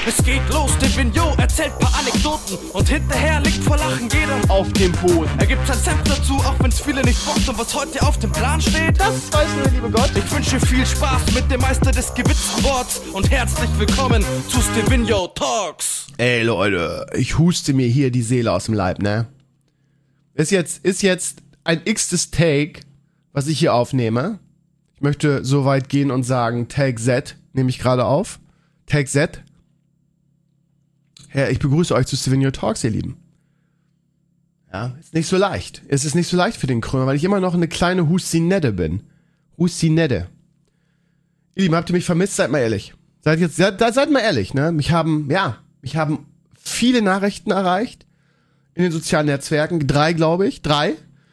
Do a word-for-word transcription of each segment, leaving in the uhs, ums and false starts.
Es geht los, der Vignot erzählt paar Anekdoten und hinterher liegt vor Lachen jeder auf dem Boden. Er gibt sein Senf dazu, auch wenn's viele nicht bockt. Und was heute auf dem Plan steht, das weiß nur der liebe Gott. Ich wünsche viel Spaß mit dem Meister des gewitzten Worts und herzlich willkommen zu Stevino Talks. Ey Leute, ich huste mir hier die Seele aus dem Leib, ne? Ist jetzt, ist jetzt ein x-tes Take, was ich hier aufnehme. Ich möchte so weit gehen und sagen, Take Z nehme ich gerade auf. Take Z. Ja, ich begrüße euch zu Stevino Talks, ihr Lieben. Ja, ist nicht so leicht. Es ist nicht so leicht für den Krömer, weil ich immer noch eine kleine Hustinette bin. Hustinette. Ihr Lieben, habt ihr mich vermisst? Seid mal ehrlich. Seid jetzt, seid, seid mal ehrlich, ne? Mich haben, ja, mich haben viele Nachrichten erreicht in den sozialen Netzwerken. Drei, glaube ich. Drei.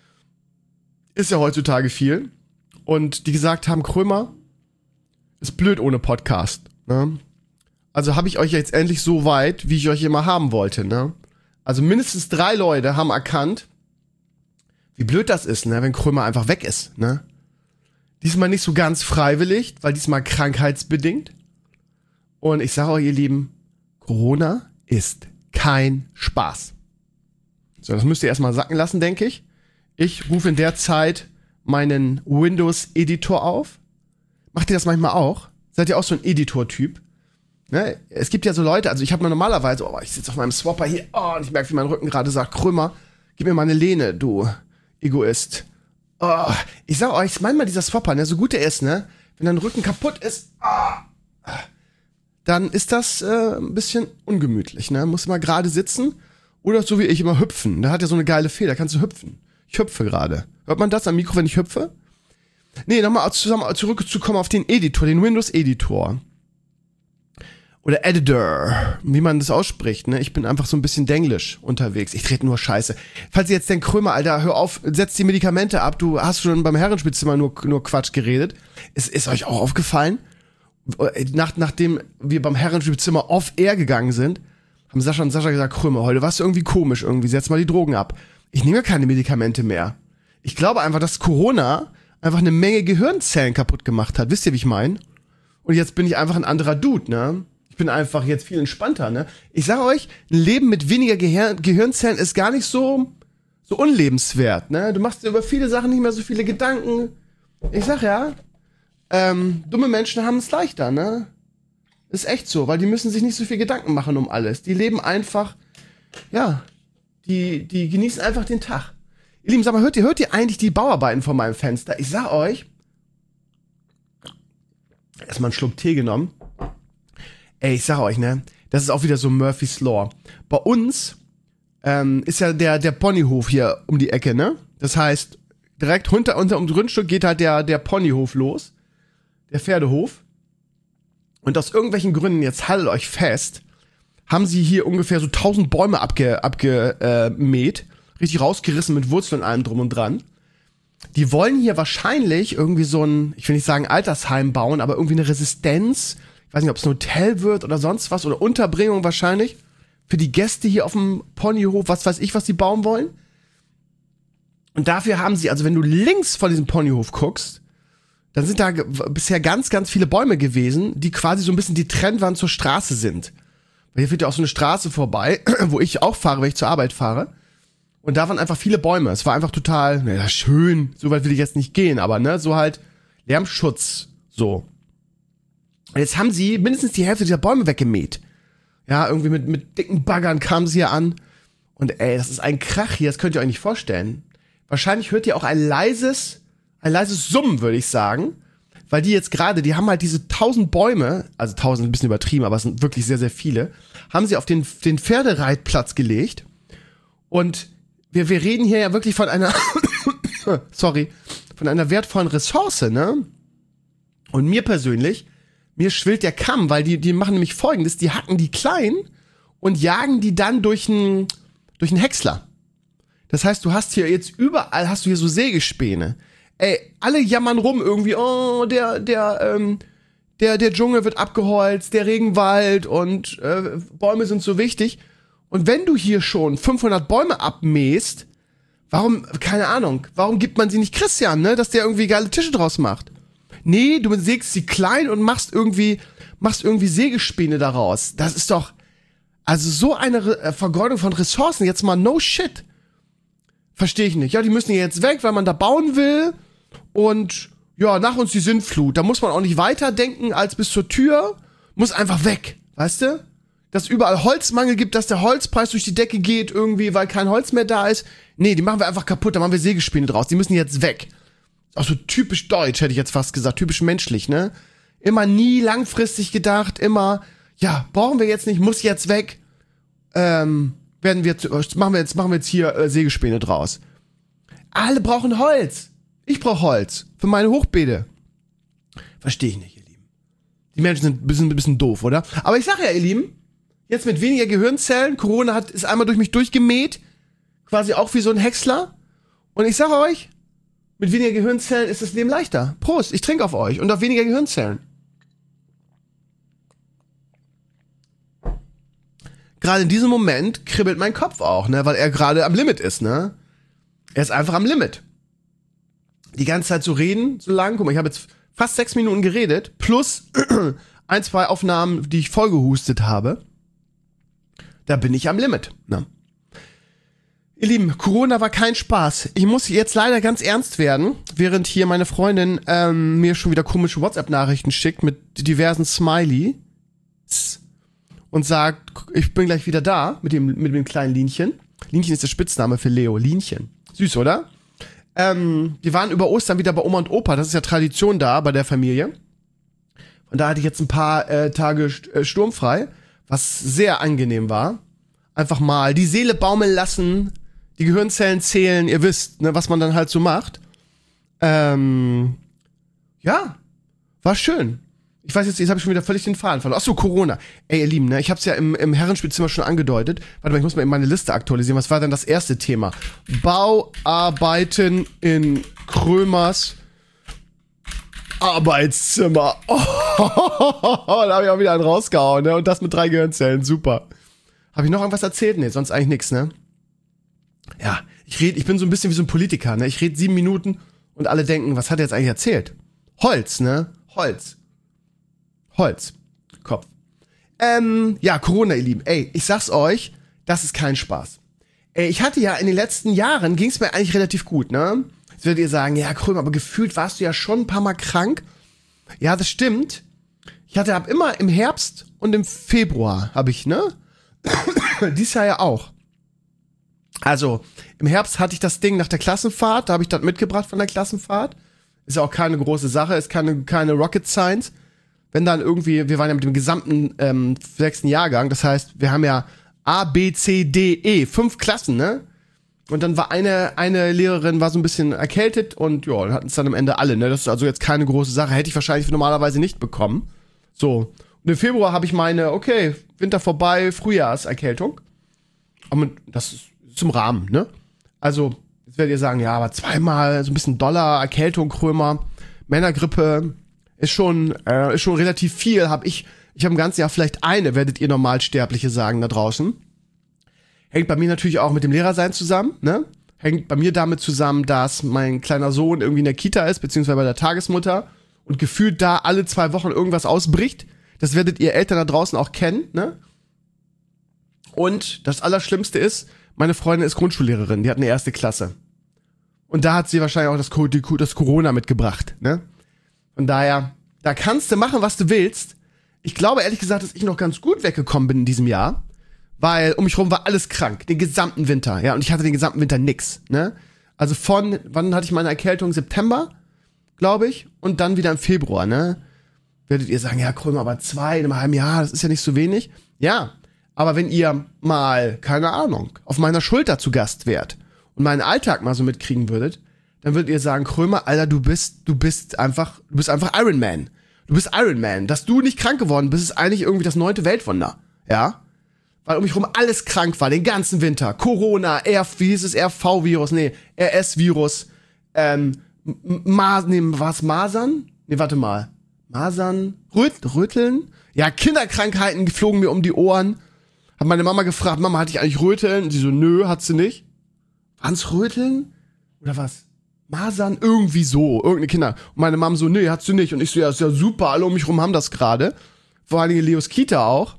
Ist ja heutzutage viel. Und die gesagt haben, Krömer, ist blöd ohne Podcast, ne? Also habe ich euch jetzt endlich so weit, wie ich euch immer haben wollte, ne? Also mindestens drei Leute haben erkannt, wie blöd das ist, ne, wenn Krömer einfach weg ist, ne? Diesmal nicht so ganz freiwillig, weil diesmal krankheitsbedingt. Und ich sage euch, ihr Lieben, Corona ist kein Spaß. So, das müsst ihr erstmal sacken lassen, denke ich. Ich rufe in der Zeit meinen Windows-Editor auf. Macht ihr das manchmal auch? Seid ihr auch so ein Editor-Typ? Ne? Es gibt ja so Leute, also ich habe normalerweise, oh, ich sitze auf meinem Swapper hier, oh, und ich merke, wie mein Rücken gerade sagt, Krömer, gib mir mal eine Lehne, du Egoist. Oh, ich sag euch, manchmal dieser Swapper, ne, so gut er ist, ne, wenn dein Rücken kaputt ist, oh, dann ist das äh, ein bisschen ungemütlich, ne, musst mal gerade sitzen oder so wie ich immer hüpfen. Da hat ja so eine geile Feder, kannst du hüpfen. Ich hüpfe gerade. Hört man das am Mikro, wenn ich hüpfe? Nee, nochmal zusammen zurückzukommen auf den Editor, den Windows-Editor. Oder Editor, wie man das ausspricht, ne? Ich bin einfach so ein bisschen denglisch unterwegs. Ich trete nur Scheiße. Falls ihr jetzt denkt, Krömer, Alter, hör auf, setz die Medikamente ab, du hast schon beim Herrenspielzimmer nur, nur Quatsch geredet. Ist, ist euch auch aufgefallen? Nach, nachdem wir beim Herrenspielzimmer off-air gegangen sind, haben Sascha und Sascha gesagt, Krömer, heute warst du irgendwie komisch irgendwie, setz mal die Drogen ab. Ich nehme keine Medikamente mehr. Ich glaube einfach, dass Corona einfach eine Menge Gehirnzellen kaputt gemacht hat. Wisst ihr, wie ich meine? Und jetzt bin ich einfach ein anderer Dude, ne? Ich bin einfach jetzt viel entspannter, ne? Ich sage euch, ein Leben mit weniger Gehir- Gehirnzellen ist gar nicht so, so unlebenswert, ne? Du machst dir über viele Sachen nicht mehr so viele Gedanken. Ich sag ja, ähm, dumme Menschen haben es leichter, ne? Ist echt so, weil die müssen sich nicht so viel Gedanken machen um alles. Die leben einfach, ja, die, die genießen einfach den Tag. Ihr Lieben, sag mal, hört ihr, hört ihr eigentlich die Bauarbeiten vor meinem Fenster? Ich sag euch, erstmal einen Schluck Tee genommen. Ey, ich sag euch, ne, das ist auch wieder so Murphy's Law. Bei uns ähm, ist ja der, der Ponyhof hier um die Ecke, ne? Das heißt, direkt unter, unter dem Grundstück geht halt der, der Ponyhof los. Der Pferdehof. Und aus irgendwelchen Gründen, jetzt haltet euch fest, haben sie hier ungefähr so tausend Bäume abge, abgemäht. Äh, richtig rausgerissen mit Wurzeln und allem drum und dran. Die wollen hier wahrscheinlich irgendwie so ein, ich will nicht sagen Altersheim bauen, aber irgendwie eine Resistenz. Ich weiß nicht, ob es ein Hotel wird oder sonst was oder Unterbringung wahrscheinlich für die Gäste hier auf dem Ponyhof, was weiß ich, was die bauen wollen. Und dafür haben sie, also wenn du links von diesem Ponyhof guckst, dann sind da g- bisher ganz, ganz viele Bäume gewesen, die quasi so ein bisschen die Trennwand zur Straße sind. Weil hier führt ja auch so eine Straße vorbei, wo ich auch fahre, wenn ich zur Arbeit fahre. Und da waren einfach viele Bäume. Es war einfach total, naja, schön, so weit will ich jetzt nicht gehen, aber ne, so halt Lärmschutz, so. Und jetzt haben sie mindestens die Hälfte dieser Bäume weggemäht. Ja, irgendwie mit, mit dicken Baggern kamen sie hier an. Und ey, das ist ein Krach hier, das könnt ihr euch nicht vorstellen. Wahrscheinlich hört ihr auch ein leises, ein leises Summen, würde ich sagen. Weil die jetzt gerade, die haben halt diese tausend Bäume, also tausend ein bisschen übertrieben, aber es sind wirklich sehr, sehr viele, haben sie auf den, den Pferdereitplatz gelegt. Und wir, wir reden hier ja wirklich von einer, sorry, von einer wertvollen Ressource, ne? Und mir persönlich, mir schwillt der Kamm, weil die, die machen nämlich Folgendes, die hacken die klein und jagen die dann durch einen, durch einen Häcksler. Das heißt, du hast hier jetzt überall, hast du hier so Sägespäne. Ey, alle jammern rum irgendwie, oh, der, der, ähm, der, der Dschungel wird abgeholzt, der Regenwald und äh, Bäume sind so wichtig. Und wenn du hier schon fünfhundert Bäume abmähst, warum, keine Ahnung, warum gibt man sie nicht Christian, ne, dass der irgendwie geile Tische draus macht? Nee, du sägst sie klein und machst irgendwie, machst irgendwie Sägespäne daraus. Das ist doch, also so eine Re- Vergeudung von Ressourcen, jetzt mal no shit. Verstehe ich nicht. Ja, die müssen jetzt weg, weil man da bauen will und ja, nach uns die Sintflut. Da muss man auch nicht weiter denken als bis zur Tür. Muss einfach weg, weißt du? Dass es überall Holzmangel gibt, dass der Holzpreis durch die Decke geht irgendwie, weil kein Holz mehr da ist. Nee, die machen wir einfach kaputt, da machen wir Sägespäne draus. Die müssen jetzt weg. Auch so typisch deutsch, hätte ich jetzt fast gesagt. Typisch menschlich, ne? Immer nie langfristig gedacht, immer, ja, brauchen wir jetzt nicht, muss jetzt weg. Ähm, werden wir jetzt, machen wir jetzt, machen wir jetzt hier äh, Sägespäne draus. Alle brauchen Holz. Ich brauche Holz für meine Hochbeete. Verstehe ich nicht, ihr Lieben. Die Menschen sind ein bisschen, ein bisschen doof, oder? Aber ich sag ja, ihr Lieben, jetzt mit weniger Gehirnzellen, Corona hat, ist einmal durch mich durchgemäht, quasi auch wie so ein Häcksler. Und ich sag euch, mit weniger Gehirnzellen ist das Leben leichter. Prost, ich trinke auf euch und auf weniger Gehirnzellen. Gerade in diesem Moment kribbelt mein Kopf auch, ne, weil er gerade am Limit ist, ne? Er ist einfach am Limit. Die ganze Zeit so reden, so lang. Guck mal, ich habe jetzt fast sechs Minuten geredet, plus ein, zwei Aufnahmen, die ich vollgehustet habe. Da bin ich am Limit, ne? Ihr Lieben, Corona war kein Spaß. Ich muss jetzt leider ganz ernst werden, während hier meine Freundin ähm, mir schon wieder komische WhatsApp-Nachrichten schickt mit diversen Smileys und sagt, ich bin gleich wieder da mit dem, mit dem kleinen Linchen. Linchen ist der Spitzname für Leo. Linchen. Süß, oder? Ähm, wir waren über Ostern wieder bei Oma und Opa. Das ist ja Tradition da bei der Familie. Und da hatte ich jetzt ein paar äh, Tage äh, sturmfrei, was sehr angenehm war. Einfach mal die Seele baumeln lassen, die Gehirnzellen zählen, ihr wisst, ne, was man dann halt so macht. Ähm, ja, war schön. Ich weiß jetzt, jetzt habe ich schon wieder völlig den Faden verloren. Achso, Corona. Ey, ihr Lieben, ne, ich hab's ja im, im Herrenspielzimmer schon angedeutet. Warte mal, ich muss mal eben meine Liste aktualisieren. Was war denn das erste Thema? Bauarbeiten in Krömers Arbeitszimmer. Oh, da habe ich auch wieder einen rausgehauen, ne? Und das mit drei Gehirnzellen, super. Habe ich noch irgendwas erzählt? Nee, sonst eigentlich nix, ne? Ja, ich rede, ich bin so ein bisschen wie so ein Politiker, ne? Ich rede sieben Minuten und alle denken, was hat er jetzt eigentlich erzählt? Holz, ne? Holz. Holz. Kopf. Ähm, ja, Corona, ihr Lieben. Ey, ich sag's euch, das ist kein Spaß. Ey, ich hatte ja in den letzten Jahren, ging's mir eigentlich relativ gut, ne? Jetzt werdet ihr sagen, ja, Krömer, aber gefühlt warst du ja schon ein paar Mal krank. Ja, das stimmt. Ich hatte ab immer im Herbst und im Februar, habe ich, ne? Dies Jahr ja auch. Also, im Herbst hatte ich das Ding nach der Klassenfahrt, da habe ich das mitgebracht von der Klassenfahrt. Ist ja auch keine große Sache, ist keine, keine Rocket Science. Wenn dann irgendwie, wir waren ja mit dem gesamten ähm, sechsten Jahrgang, das heißt, wir haben ja A, B, C, D, E, fünf Klassen, ne? Und dann war eine, eine Lehrerin war so ein bisschen erkältet und ja, hatten es dann am Ende alle, ne? Das ist also jetzt keine große Sache, hätte ich wahrscheinlich normalerweise nicht bekommen. So. Und im Februar habe ich meine, okay, Winter vorbei, Frühjahrserkältung. Aber das ist zum Rahmen, ne? Also, jetzt werdet ihr sagen, ja, aber zweimal so ein bisschen Dollar, Erkältung, Krömer, Männergrippe ist schon, äh, ist schon relativ viel. Hab ich, ich habe im ganzen Jahr vielleicht eine, werdet ihr Normalsterbliche sagen da draußen. Hängt bei mir natürlich auch mit dem Lehrersein zusammen, ne? Hängt bei mir damit zusammen, dass mein kleiner Sohn irgendwie in der Kita ist, beziehungsweise bei der Tagesmutter und gefühlt da alle zwei Wochen irgendwas ausbricht. Das werdet ihr Eltern da draußen auch kennen, ne? Und das Allerschlimmste ist, meine Freundin ist Grundschullehrerin, die hat eine erste Klasse. Und da hat sie wahrscheinlich auch das, das Corona mitgebracht, ne? Von daher, da kannst du machen, was du willst. Ich glaube ehrlich gesagt, dass ich noch ganz gut weggekommen bin in diesem Jahr, weil um mich rum war alles krank, den gesamten Winter, ja, und ich hatte den gesamten Winter nix, ne? Also von, wann hatte ich meine Erkältung? September, glaube ich, und dann wieder im Februar, ne? Werdet ihr sagen, ja, Krömer, aber zwei in einem halben Jahr, das ist ja nicht so wenig. Ja, aber wenn ihr mal, keine Ahnung, auf meiner Schulter zu Gast wärt und meinen Alltag mal so mitkriegen würdet, dann würdet ihr sagen, Krömer, Alter, du bist, du bist einfach, du bist einfach Iron Man. Du bist Iron Man. Dass du nicht krank geworden bist, ist eigentlich irgendwie das neunte Weltwunder. Ja? Weil um mich rum alles krank war, den ganzen Winter. Corona, R, wie hieß es, R V-Virus, nee, R S-Virus, ähm, Ma, nee, was, Masern? Nee, warte mal. Masern, Röt, Röteln? Ja, Kinderkrankheiten flogen mir um die Ohren. Hab meine Mama gefragt, Mama, hatte ich eigentlich Röteln? Und sie so, nö, hat sie nicht. Waren's Röteln? Oder was? Masern, irgendwie so, irgendeine Kinder. Und meine Mom so, nee, hast du nicht. Und ich so, ja, ist ja super, alle um mich rum haben das gerade. Vor allen Dingen Leos Kita auch.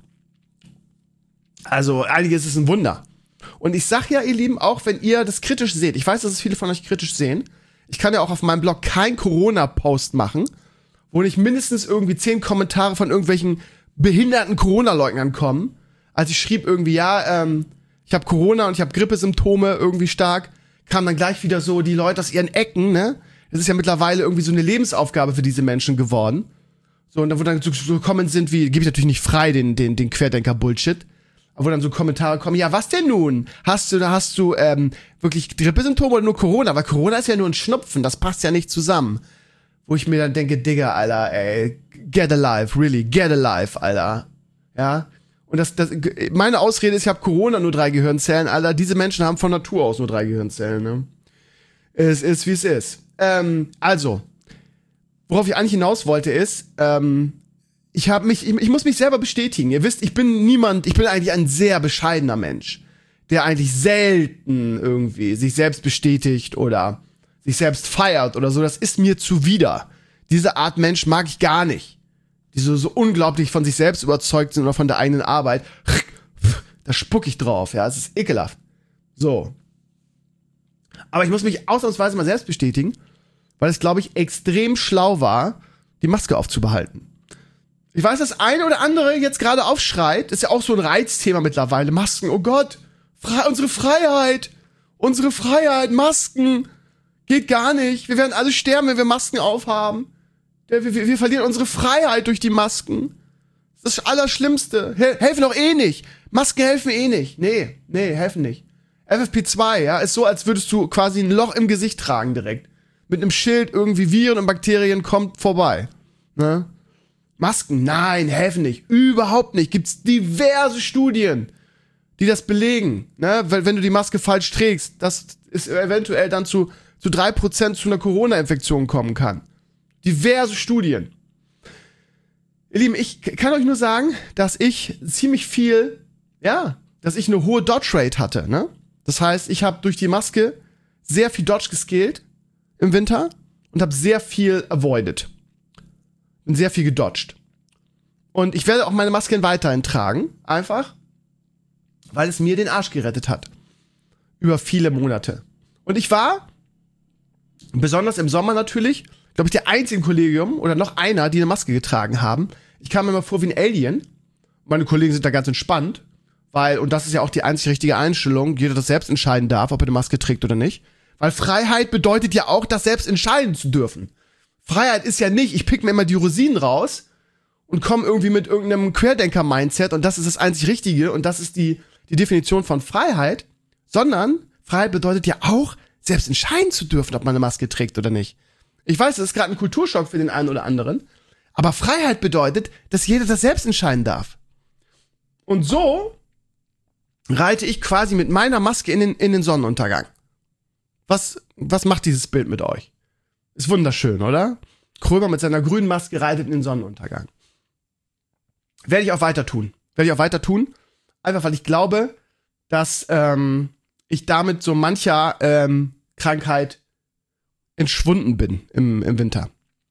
Also, einiges ist ein Wunder. Und ich sag ja, ihr Lieben, auch wenn ihr das kritisch seht, ich weiß, dass es viele von euch kritisch sehen, ich kann ja auch auf meinem Blog kein Corona-Post machen, wo nicht mindestens irgendwie zehn Kommentare von irgendwelchen behinderten Corona-Leugnern kommen. Als ich schrieb irgendwie, ja, ähm, ich habe Corona und ich habe Grippesymptome irgendwie stark, kamen dann gleich wieder so die Leute aus ihren Ecken, ne? Das ist ja mittlerweile irgendwie so eine Lebensaufgabe für diese Menschen geworden. So, und da wo dann so, so kommen sind wie, gebe ich natürlich nicht frei, den, den, den Querdenker-Bullshit, aber wo dann so Kommentare kommen, ja, was denn nun? Hast du, da hast du, ähm, wirklich Grippesymptome oder nur Corona? Weil Corona ist ja nur ein Schnupfen, das passt ja nicht zusammen. Wo ich mir dann denke, Digga, Alter, ey, get alive, really, get alive, Alter. Ja? Und das, das, meine Ausrede ist, ich habe Corona nur drei Gehirnzellen, Alter. Diese Menschen haben von Natur aus nur drei Gehirnzellen, ne? Es ist, wie es ist. Ähm, also, worauf ich eigentlich hinaus wollte, ist, ähm, ich habe mich, ich, ich muss mich selber bestätigen. Ihr wisst, ich bin niemand, ich bin eigentlich ein sehr bescheidener Mensch, der eigentlich selten irgendwie sich selbst bestätigt oder sich selbst feiert oder so. Das ist mir zuwider. Diese Art Mensch mag ich gar nicht. Die so, so unglaublich von sich selbst überzeugt sind oder von der eigenen Arbeit. Da spuck ich drauf, ja. Es ist ekelhaft. So. Aber ich muss mich ausnahmsweise mal selbst bestätigen, weil es, glaube ich, extrem schlau war, die Maske aufzubehalten. Ich weiß, das eine oder andere jetzt gerade aufschreit. Ist ja auch so ein Reizthema mittlerweile. Masken, oh Gott. Fre- unsere Freiheit. Unsere Freiheit. Masken. Geht gar nicht. Wir werden alle sterben, wenn wir Masken aufhaben. Wir, wir, wir verlieren unsere Freiheit durch die Masken. Das ist das Allerschlimmste. Hel- helfen auch eh nicht. Masken helfen eh nicht. Nee, nee, helfen nicht. F F P zwei, ja, ist so, als würdest du quasi ein Loch im Gesicht tragen direkt. Mit einem Schild irgendwie Viren und Bakterien kommt vorbei. Ne? Masken, nein, helfen nicht. Überhaupt nicht. Gibt's diverse Studien, die das belegen. Ne? Weil wenn du die Maske falsch trägst, dass es eventuell dann zu, zu drei Prozent zu einer Corona-Infektion kommen kann. Diverse Studien. Ihr Lieben, ich kann euch nur sagen, dass ich ziemlich viel, ja, dass ich eine hohe Dodge-Rate hatte, ne? Das heißt, ich habe durch die Maske sehr viel Dodge geskillt im Winter und habe sehr viel avoided. Bin sehr viel gedodged. Und ich werde auch meine Masken weiterhin tragen, einfach, weil es mir den Arsch gerettet hat. Über viele Monate. Und ich war, besonders im Sommer natürlich, glaube ich, der einzige im Kollegium oder noch einer, die eine Maske getragen haben. Ich kam mir immer vor wie ein Alien. Meine Kollegen sind da ganz entspannt, weil, und das ist ja auch die einzig richtige Einstellung, jeder das selbst entscheiden darf, ob er eine Maske trägt oder nicht. Weil Freiheit bedeutet ja auch, das selbst entscheiden zu dürfen. Freiheit ist ja nicht, ich pick mir immer die Rosinen raus und komme irgendwie mit irgendeinem Querdenker-Mindset und das ist das einzig Richtige und das ist die, die Definition von Freiheit, sondern Freiheit bedeutet ja auch, selbst entscheiden zu dürfen, ob man eine Maske trägt oder nicht. Ich weiß, das ist gerade ein Kulturschock für den einen oder anderen, aber Freiheit bedeutet, dass jeder das selbst entscheiden darf. Und so reite ich quasi mit meiner Maske in den, in den Sonnenuntergang. Was, was macht dieses Bild mit euch? Ist wunderschön, oder? Krömer mit seiner grünen Maske reitet in den Sonnenuntergang. Werde ich auch weiter tun. Werde ich auch weiter tun. Einfach, weil ich glaube, dass ähm, ich damit so mancher ähm, Krankheit entschwunden bin im, im Winter.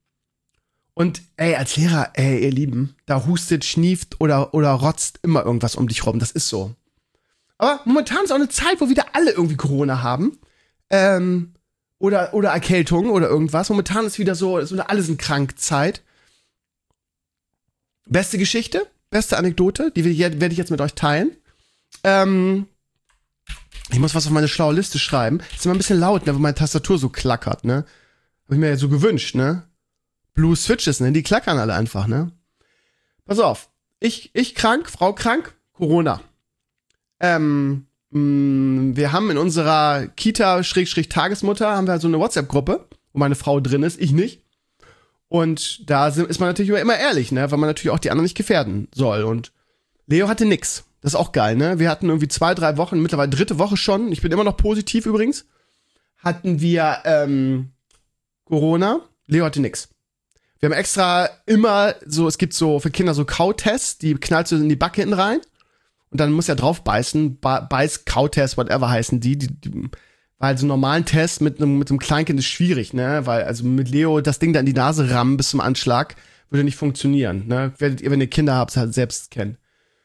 Und ey, als Lehrer, ey, ihr Lieben, da hustet, schnieft oder, oder rotzt immer irgendwas um dich rum. Das ist so. Aber momentan ist auch eine Zeit, wo wieder alle irgendwie Corona haben. Ähm, oder, oder Erkältung oder irgendwas. Momentan ist wieder so, so eine alle sind krank Zeit. Beste Geschichte, beste Anekdote, die werde ich jetzt mit euch teilen. Ähm, ich muss was auf meine schlaue Liste schreiben. Ist immer ein bisschen laut, ne, wenn meine Tastatur so klackert, ne. Hab ich mir ja so gewünscht, ne. Blue Switches, ne, die klackern alle einfach, ne. Pass auf. Ich, ich krank, Frau krank, Corona. Ähm, mh, wir haben in unserer Kita-Tagesmutter haben wir so eine WhatsApp-Gruppe, wo meine Frau drin ist, ich nicht. Und da ist man natürlich immer ehrlich, ne, weil man natürlich auch die anderen nicht gefährden soll. Und Leo hatte nix. Das ist auch geil, ne? Wir hatten irgendwie zwei, drei Wochen, mittlerweile dritte Woche schon, ich bin immer noch positiv übrigens, hatten wir ähm, Corona. Leo hatte nix. Wir haben extra immer so, es gibt so für Kinder so Kautests, die knallst du in die Backe hinten rein und dann muss er drauf beißen, ba- beiß, Kautest, whatever heißen die, die, die Weil so einen normalen Test mit einem mit einem Kleinkind ist schwierig, ne? Weil also mit Leo das Ding da in die Nase rammen bis zum Anschlag würde nicht funktionieren, ne? Werdet ihr, wenn ihr Kinder habt, halt selbst kennen.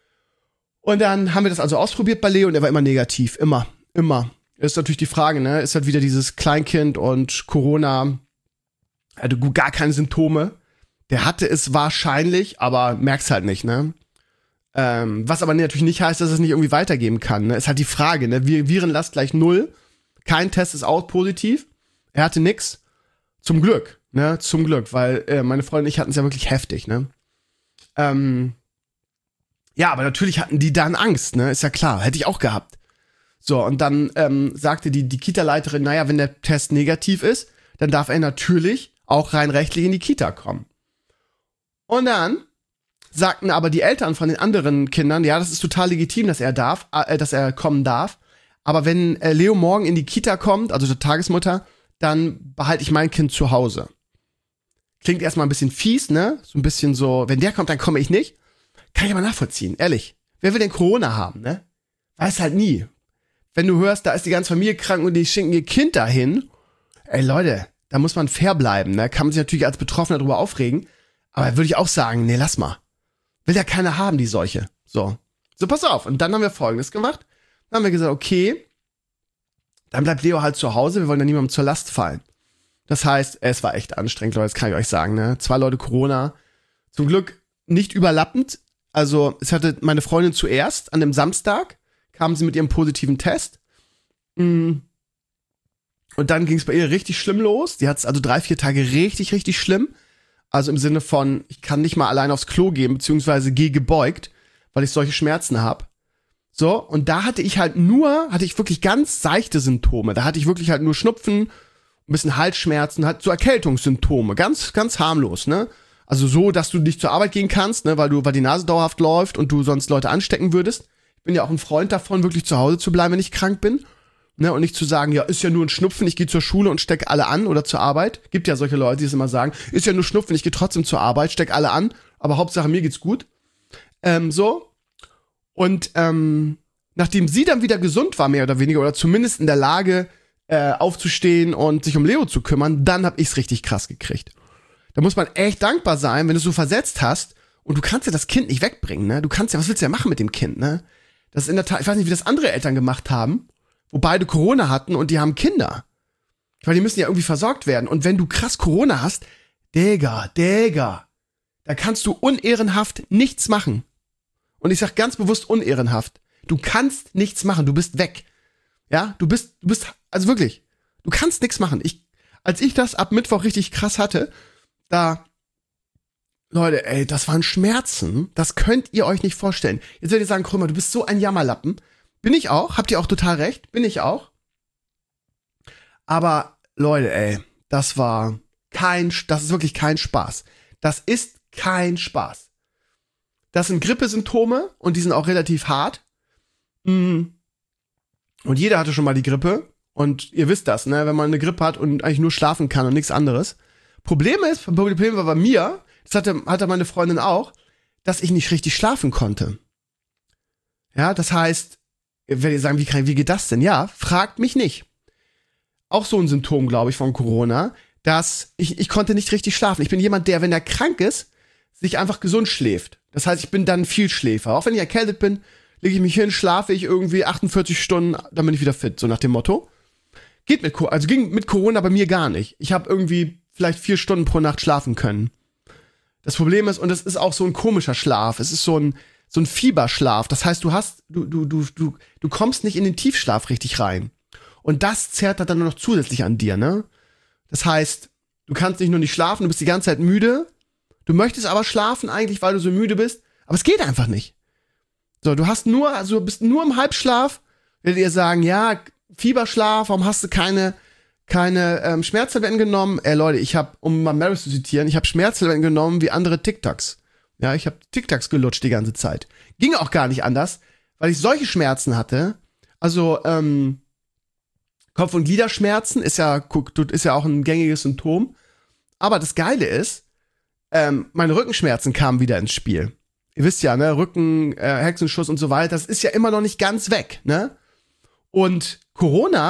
Und dann haben wir das also ausprobiert bei Leo und er war immer negativ, immer, immer. Ist natürlich die Frage, ne? Ist halt wieder dieses Kleinkind und Corona, also gar keine Symptome. Der hatte es wahrscheinlich, aber merkt's halt nicht, ne? Ähm, was aber natürlich nicht heißt, dass es nicht irgendwie weitergeben kann, ne? Ist halt die Frage, ne? Virenlast gleich null. Kein Test ist auch positiv. Er hatte nix. Zum Glück, ne? Zum Glück, weil äh, meine Freundin und ich hatten es ja wirklich heftig, ne? Ähm, ja, aber natürlich hatten die dann Angst, ne? Ist ja klar, hätte ich auch gehabt. So, und dann ähm, sagte die, die Kita-Leiterin, naja, wenn der Test negativ ist, dann darf er natürlich auch rein rechtlich in die Kita kommen. Und dann sagten aber die Eltern von den anderen Kindern, ja, das ist total legitim, dass er darf, äh, dass er kommen darf. Aber wenn äh, Leo morgen in die Kita kommt, also die Tagesmutter, dann behalte ich mein Kind zu Hause. Klingt erstmal ein bisschen fies, ne? So ein bisschen so, wenn der kommt, dann komme ich nicht. Kann ich aber nachvollziehen, ehrlich. Wer will denn Corona haben, ne? Weiß halt nie. Wenn du hörst, da ist die ganze Familie krank und die schicken ihr Kind dahin. Ey, Leute, da muss man fair bleiben, ne? Kann man sich natürlich als Betroffener drüber aufregen. Aber würde ich auch sagen, nee, lass mal. Will ja keiner haben, die Seuche. So. So, pass auf. Und dann haben wir Folgendes gemacht. Dann haben wir gesagt, okay, dann bleibt Leo halt zu Hause. Wir wollen ja niemandem zur Last fallen. Das heißt, es war echt anstrengend, Leute, das kann ich euch sagen, ne? Zwei Leute Corona. Zum Glück nicht überlappend. Also, es hatte meine Freundin zuerst, an dem Samstag, kam sie mit ihrem positiven Test. Und dann ging es bei ihr richtig schlimm los. Die hat es also drei, vier Tage richtig, richtig schlimm. Also im Sinne von, ich kann nicht mal allein aufs Klo gehen, beziehungsweise gehe gebeugt, weil ich solche Schmerzen habe. So, und da hatte ich halt nur, hatte ich wirklich ganz seichte Symptome. Da hatte ich wirklich halt nur Schnupfen, ein bisschen Halsschmerzen, halt so Erkältungssymptome. Ganz, ganz harmlos, ne? Also so, dass du nicht zur Arbeit gehen kannst, ne, weil du, weil die Nase dauerhaft läuft und du sonst Leute anstecken würdest. Ich bin ja auch ein Freund davon, wirklich zu Hause zu bleiben, wenn ich krank bin. Ne, und nicht zu sagen, ja, ist ja nur ein Schnupfen, ich gehe zur Schule und stecke alle an oder zur Arbeit. Gibt ja solche Leute, die es immer sagen, ist ja nur Schnupfen, ich gehe trotzdem zur Arbeit, steck alle an, aber Hauptsache mir geht's gut. Ähm, so. Und ähm, nachdem sie dann wieder gesund war, mehr oder weniger, oder zumindest in der Lage, äh, aufzustehen und sich um Leo zu kümmern, dann hab ich's richtig krass gekriegt. Da muss man echt dankbar sein, wenn du es so versetzt hast und du kannst ja das Kind nicht wegbringen, ne? Du kannst ja, was willst du ja machen mit dem Kind, ne? Das ist in der Tat, ich weiß nicht, wie das andere Eltern gemacht haben, wo beide Corona hatten und die haben Kinder. Weil die müssen ja irgendwie versorgt werden. Und wenn du krass Corona hast, Digga, Digga, da kannst du unehrenhaft nichts machen. Und ich sag ganz bewusst unehrenhaft. Du kannst nichts machen, du bist weg. Ja, du bist, du bist, also wirklich, du kannst nichts machen. Ich, als ich das ab Mittwoch richtig krass hatte, da, Leute, ey, das waren Schmerzen, das könnt ihr euch nicht vorstellen. Jetzt werdet ihr sagen, Krömer, du bist so ein Jammerlappen. Bin ich auch, habt ihr auch total recht, bin ich auch. Aber, Leute, ey, das war kein, das ist wirklich kein Spaß. Das ist kein Spaß. Das sind Grippesymptome und die sind auch relativ hart. Und jeder hatte schon mal die Grippe. Und ihr wisst das, ne, wenn man eine Grippe hat und eigentlich nur schlafen kann und nichts anderes. Problem ist, Problem war bei mir, das hatte, hatte meine Freundin auch, dass ich nicht richtig schlafen konnte. Ja, das heißt, wenn ihr sagen, wie, kann, wie geht das denn? Ja, fragt mich nicht. Auch so ein Symptom, glaube ich, von Corona, dass ich, ich konnte nicht richtig schlafen. Ich bin jemand, der, wenn er krank ist, sich einfach gesund schläft. Das heißt, ich bin dann viel Schläfer. Auch wenn ich erkältet bin, lege ich mich hin, schlafe ich irgendwie achtundvierzig Stunden, dann bin ich wieder fit, so nach dem Motto. Geht mit, also ging mit Corona bei mir gar nicht. Ich habe irgendwie vielleicht vier Stunden pro Nacht schlafen können. Das Problem ist, und es ist auch so ein komischer Schlaf, es ist so ein, so ein Fieberschlaf. Das heißt, du hast, du, du, du, du, du kommst nicht in den Tiefschlaf richtig rein. Und das zerrt dann nur noch zusätzlich an dir, ne? Das heißt, du kannst nicht nur nicht schlafen, du bist die ganze Zeit müde. Du möchtest aber schlafen eigentlich, weil du so müde bist. Aber es geht einfach nicht. So, du hast nur, also du bist nur im Halbschlaf. Werdet ihr sagen, ja, Fieberschlaf, warum hast du keine, keine ähm, Schmerztabletten genommen? Ey Leute, ich habe, um mal Mary zu zitieren, ich habe Schmerztabletten genommen wie andere TikToks. Ja, ich habe TikToks gelutscht die ganze Zeit. Ging auch gar nicht anders, weil ich solche Schmerzen hatte. Also, ähm, Kopf- und Gliederschmerzen ist ja, ist ja auch ein gängiges Symptom. Aber das Geile ist, ähm, meine Rückenschmerzen kamen wieder ins Spiel. Ihr wisst ja, ne, Rücken, äh, Hexenschuss und so weiter, das ist ja immer noch nicht ganz weg, ne? Und Corona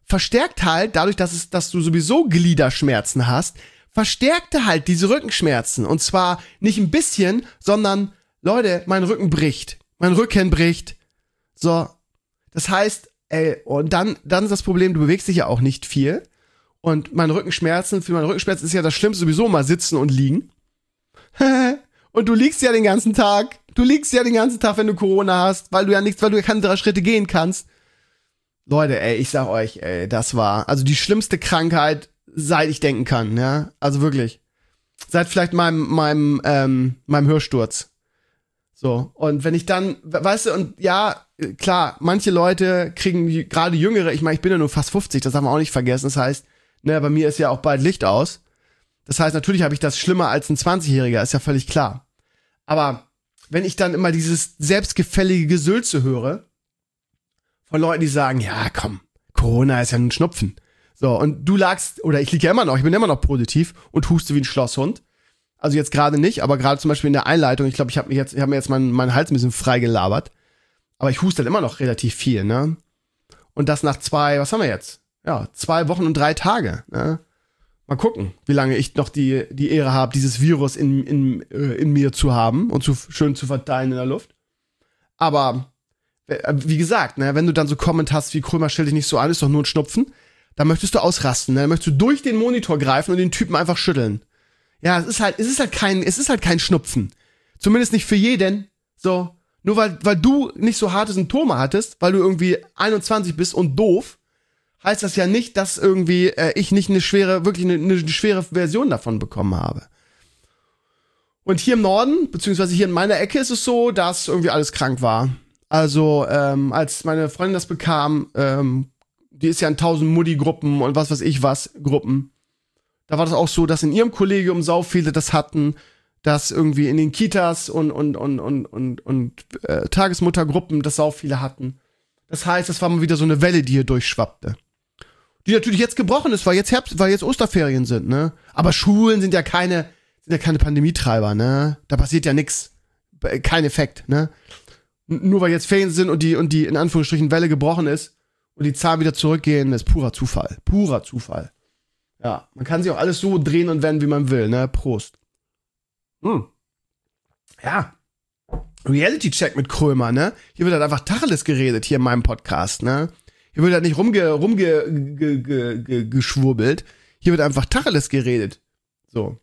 verstärkt halt, dadurch, dass, es, dass du sowieso Gliederschmerzen hast, verstärkte halt diese Rückenschmerzen. Und zwar nicht ein bisschen, sondern, Leute, mein Rücken bricht. Mein Rücken bricht. So, das heißt, ey, und dann, dann ist das Problem, du bewegst dich ja auch nicht viel. Und meine Rückenschmerzen, für meine Rückenschmerzen ist ja das Schlimmste sowieso mal sitzen und liegen. Und du liegst ja den ganzen Tag. Du liegst ja den ganzen Tag, wenn du Corona hast, weil du ja nichts, weil du ja keine drei Schritte gehen kannst. Leute, ey, ich sag euch, ey, das war also die schlimmste Krankheit, seit ich denken kann, ja. Also wirklich. Seit vielleicht meinem, meinem, ähm, meinem Hörsturz. So. Und wenn ich dann, weißt du, und ja, klar, manche Leute kriegen, gerade Jüngere, ich meine, ich bin ja nur fast fünfzig, das darf man auch nicht vergessen. Das heißt, ne, bei mir ist ja auch bald Licht aus. Das heißt, natürlich habe ich das schlimmer als ein zwanzigjähriger, ist ja völlig klar. Aber wenn ich dann immer dieses selbstgefällige Gesülze höre, von Leuten, die sagen, ja, komm, Corona ist ja ein Schnupfen. So, und du lagst, oder ich liege ja immer noch, ich bin immer noch positiv und huste wie ein Schlosshund. Also jetzt gerade nicht, aber gerade zum Beispiel in der Einleitung, ich glaube, ich habe mir jetzt, ich habe mir jetzt meinen, meinen Hals ein bisschen frei gelabert. Aber ich huste halt immer noch relativ viel, ne? Und das nach zwei, was haben wir jetzt? Ja, zwei Wochen und drei Tage, ne? Mal gucken, wie lange ich noch die, die Ehre habe, dieses Virus in, in, in mir zu haben und zu, schön zu verteilen in der Luft. Aber, wie gesagt, ne, wenn du dann so Comment hast, wie Krömer, stell dich nicht so an, ist doch nur ein Schnupfen, dann möchtest du ausrasten, ne? Dann möchtest du durch den Monitor greifen und den Typen einfach schütteln. Ja, es ist halt, es ist halt kein, es ist halt kein Schnupfen. Zumindest nicht für jeden. So, nur weil, weil du nicht so harte Symptome hattest, weil du irgendwie einundzwanzig bist und doof, heißt das ja nicht, dass irgendwie äh, ich nicht eine schwere, wirklich eine, eine schwere Version davon bekommen habe. Und hier im Norden, beziehungsweise hier in meiner Ecke ist es so, dass irgendwie alles krank war. Also, ähm, als meine Freundin das bekam, ähm, die ist ja in tausend Mutti-Gruppen und was weiß ich was, Gruppen. Da war das auch so, dass in ihrem Kollegium sau viele das hatten, dass irgendwie in den Kitas und, und, und, und, und, und äh, Tagesmuttergruppen das sau viele hatten. Das heißt, das war mal wieder so eine Welle, die hier durchschwappte. Die natürlich jetzt gebrochen ist, weil jetzt Herbst, weil jetzt Osterferien sind, ne? Aber Schulen sind ja keine, sind ja keine Pandemietreiber, ne? Da passiert ja nix. Kein Effekt, ne? N- nur weil jetzt Ferien sind und die, und die, in Anführungsstrichen, Welle gebrochen ist und die Zahlen wieder zurückgehen, ist purer Zufall. Purer Zufall. Ja, man kann sich auch alles so drehen und wenden, wie man will, ne? Prost. Hm. Ja. Reality-Check mit Krömer, ne? Hier wird halt einfach Tacheles geredet, hier in meinem Podcast, ne? Hier wird halt nicht rumge, rumge, ge, ge, ge, geschwurbelt. Hier wird einfach Tacheles geredet. So.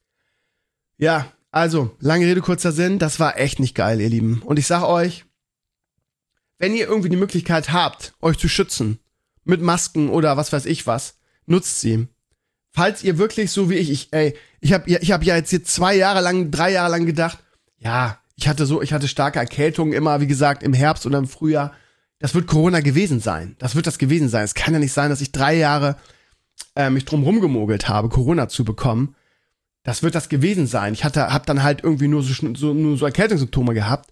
Ja, also, lange Rede, kurzer Sinn, das war echt nicht geil, ihr Lieben. Und ich sag euch, wenn ihr irgendwie die Möglichkeit habt, euch zu schützen, mit Masken oder was weiß ich was, nutzt sie. Falls ihr wirklich so wie ich, ich ey, ich hab, ich hab ja jetzt hier zwei Jahre lang, drei Jahre lang gedacht, ja, ich hatte so, ich hatte starke Erkältungen immer, wie gesagt, im Herbst oder im Frühjahr. Das wird Corona gewesen sein. Das wird das gewesen sein. Es kann ja nicht sein, dass ich drei Jahre äh, mich drum rumgemogelt habe, Corona zu bekommen. Das wird das gewesen sein. Ich hatte, hab dann halt irgendwie nur so, so, nur so Erkältungssymptome gehabt.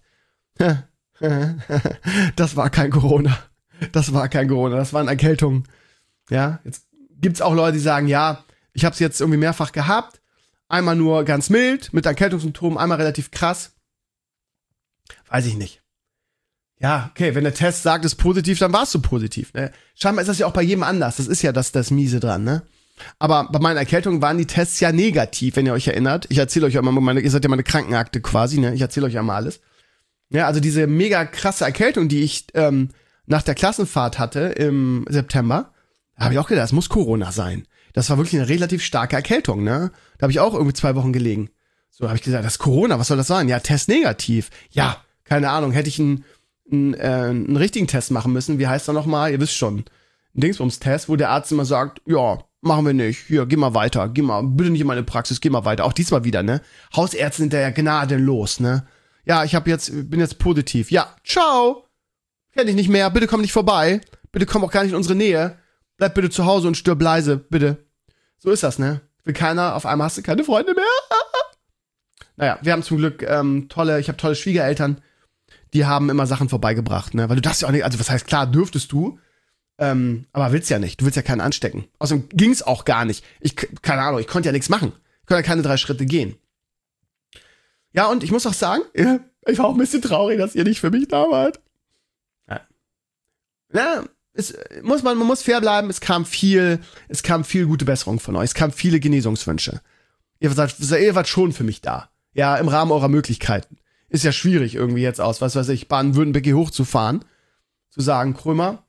Das war kein Corona. Das war kein Corona. Das waren Erkältungen. Ja, jetzt gibt's auch Leute, die sagen, ja, ich habe es jetzt irgendwie mehrfach gehabt. Einmal nur ganz mild mit Erkältungssymptomen, einmal relativ krass. Weiß ich nicht. Ja, okay, wenn der Test sagt, es ist positiv, dann war es so positiv. Ne? Scheinbar ist das ja auch bei jedem anders. Das ist ja das, das Miese dran, ne? Aber bei meinen Erkältungen waren die Tests ja negativ, wenn ihr euch erinnert. Ich erzähle euch ja immer, meine, ihr seid ja meine Krankenakte quasi, ne? Ich erzähle euch ja mal alles. Ja, also diese mega krasse Erkältung, die ich ähm, nach der Klassenfahrt hatte im September, da habe ich auch gedacht, das muss Corona sein. Das war wirklich eine relativ starke Erkältung, ne? Da habe ich auch irgendwie zwei Wochen gelegen. So habe ich gesagt, das ist Corona, was soll das sein? Ja, Test negativ. Ja, keine Ahnung, hätte ich einen, einen, äh, einen richtigen Test machen müssen. Wie heißt er nochmal? Ihr wisst schon. Ein Dingsbums-Test, wo der Arzt immer sagt, ja, machen wir nicht. Hier, geh mal weiter. Geh mal, bitte nicht in meine Praxis, geh mal weiter. Auch diesmal wieder, ne? Hausärzte sind da ja gnadenlos, ne? Ja, ich hab jetzt, bin jetzt positiv. Ja, ciao. Kenn dich nicht mehr. Bitte komm nicht vorbei. Bitte komm auch gar nicht in unsere Nähe. Bleib bitte zu Hause und stirb leise, bitte. So ist das, ne? Will keiner, auf einmal hast du keine Freunde mehr. Naja, wir haben zum Glück ähm, tolle, ich habe tolle Schwiegereltern, die haben immer Sachen vorbeigebracht, ne? Weil du darfst ja auch nicht, also was heißt, klar, dürftest du, ähm, aber willst ja nicht, du willst ja keinen anstecken. Außerdem ging's auch gar nicht. Ich, keine Ahnung, ich konnte ja nichts machen. Ich konnte ja keine drei Schritte gehen. Ja, und ich muss auch sagen, ich war auch ein bisschen traurig, dass ihr nicht für mich da wart. Ja. Na, es muss man, man muss fair bleiben, es kam viel, es kam viel gute Besserung von euch, es kam viele Genesungswünsche. Ihr seid, ihr wart schon für mich da. Ja, im Rahmen eurer Möglichkeiten. Ist ja schwierig irgendwie jetzt aus, was weiß ich, Baden-Württemberg hier hochzufahren, zu sagen, Krömer,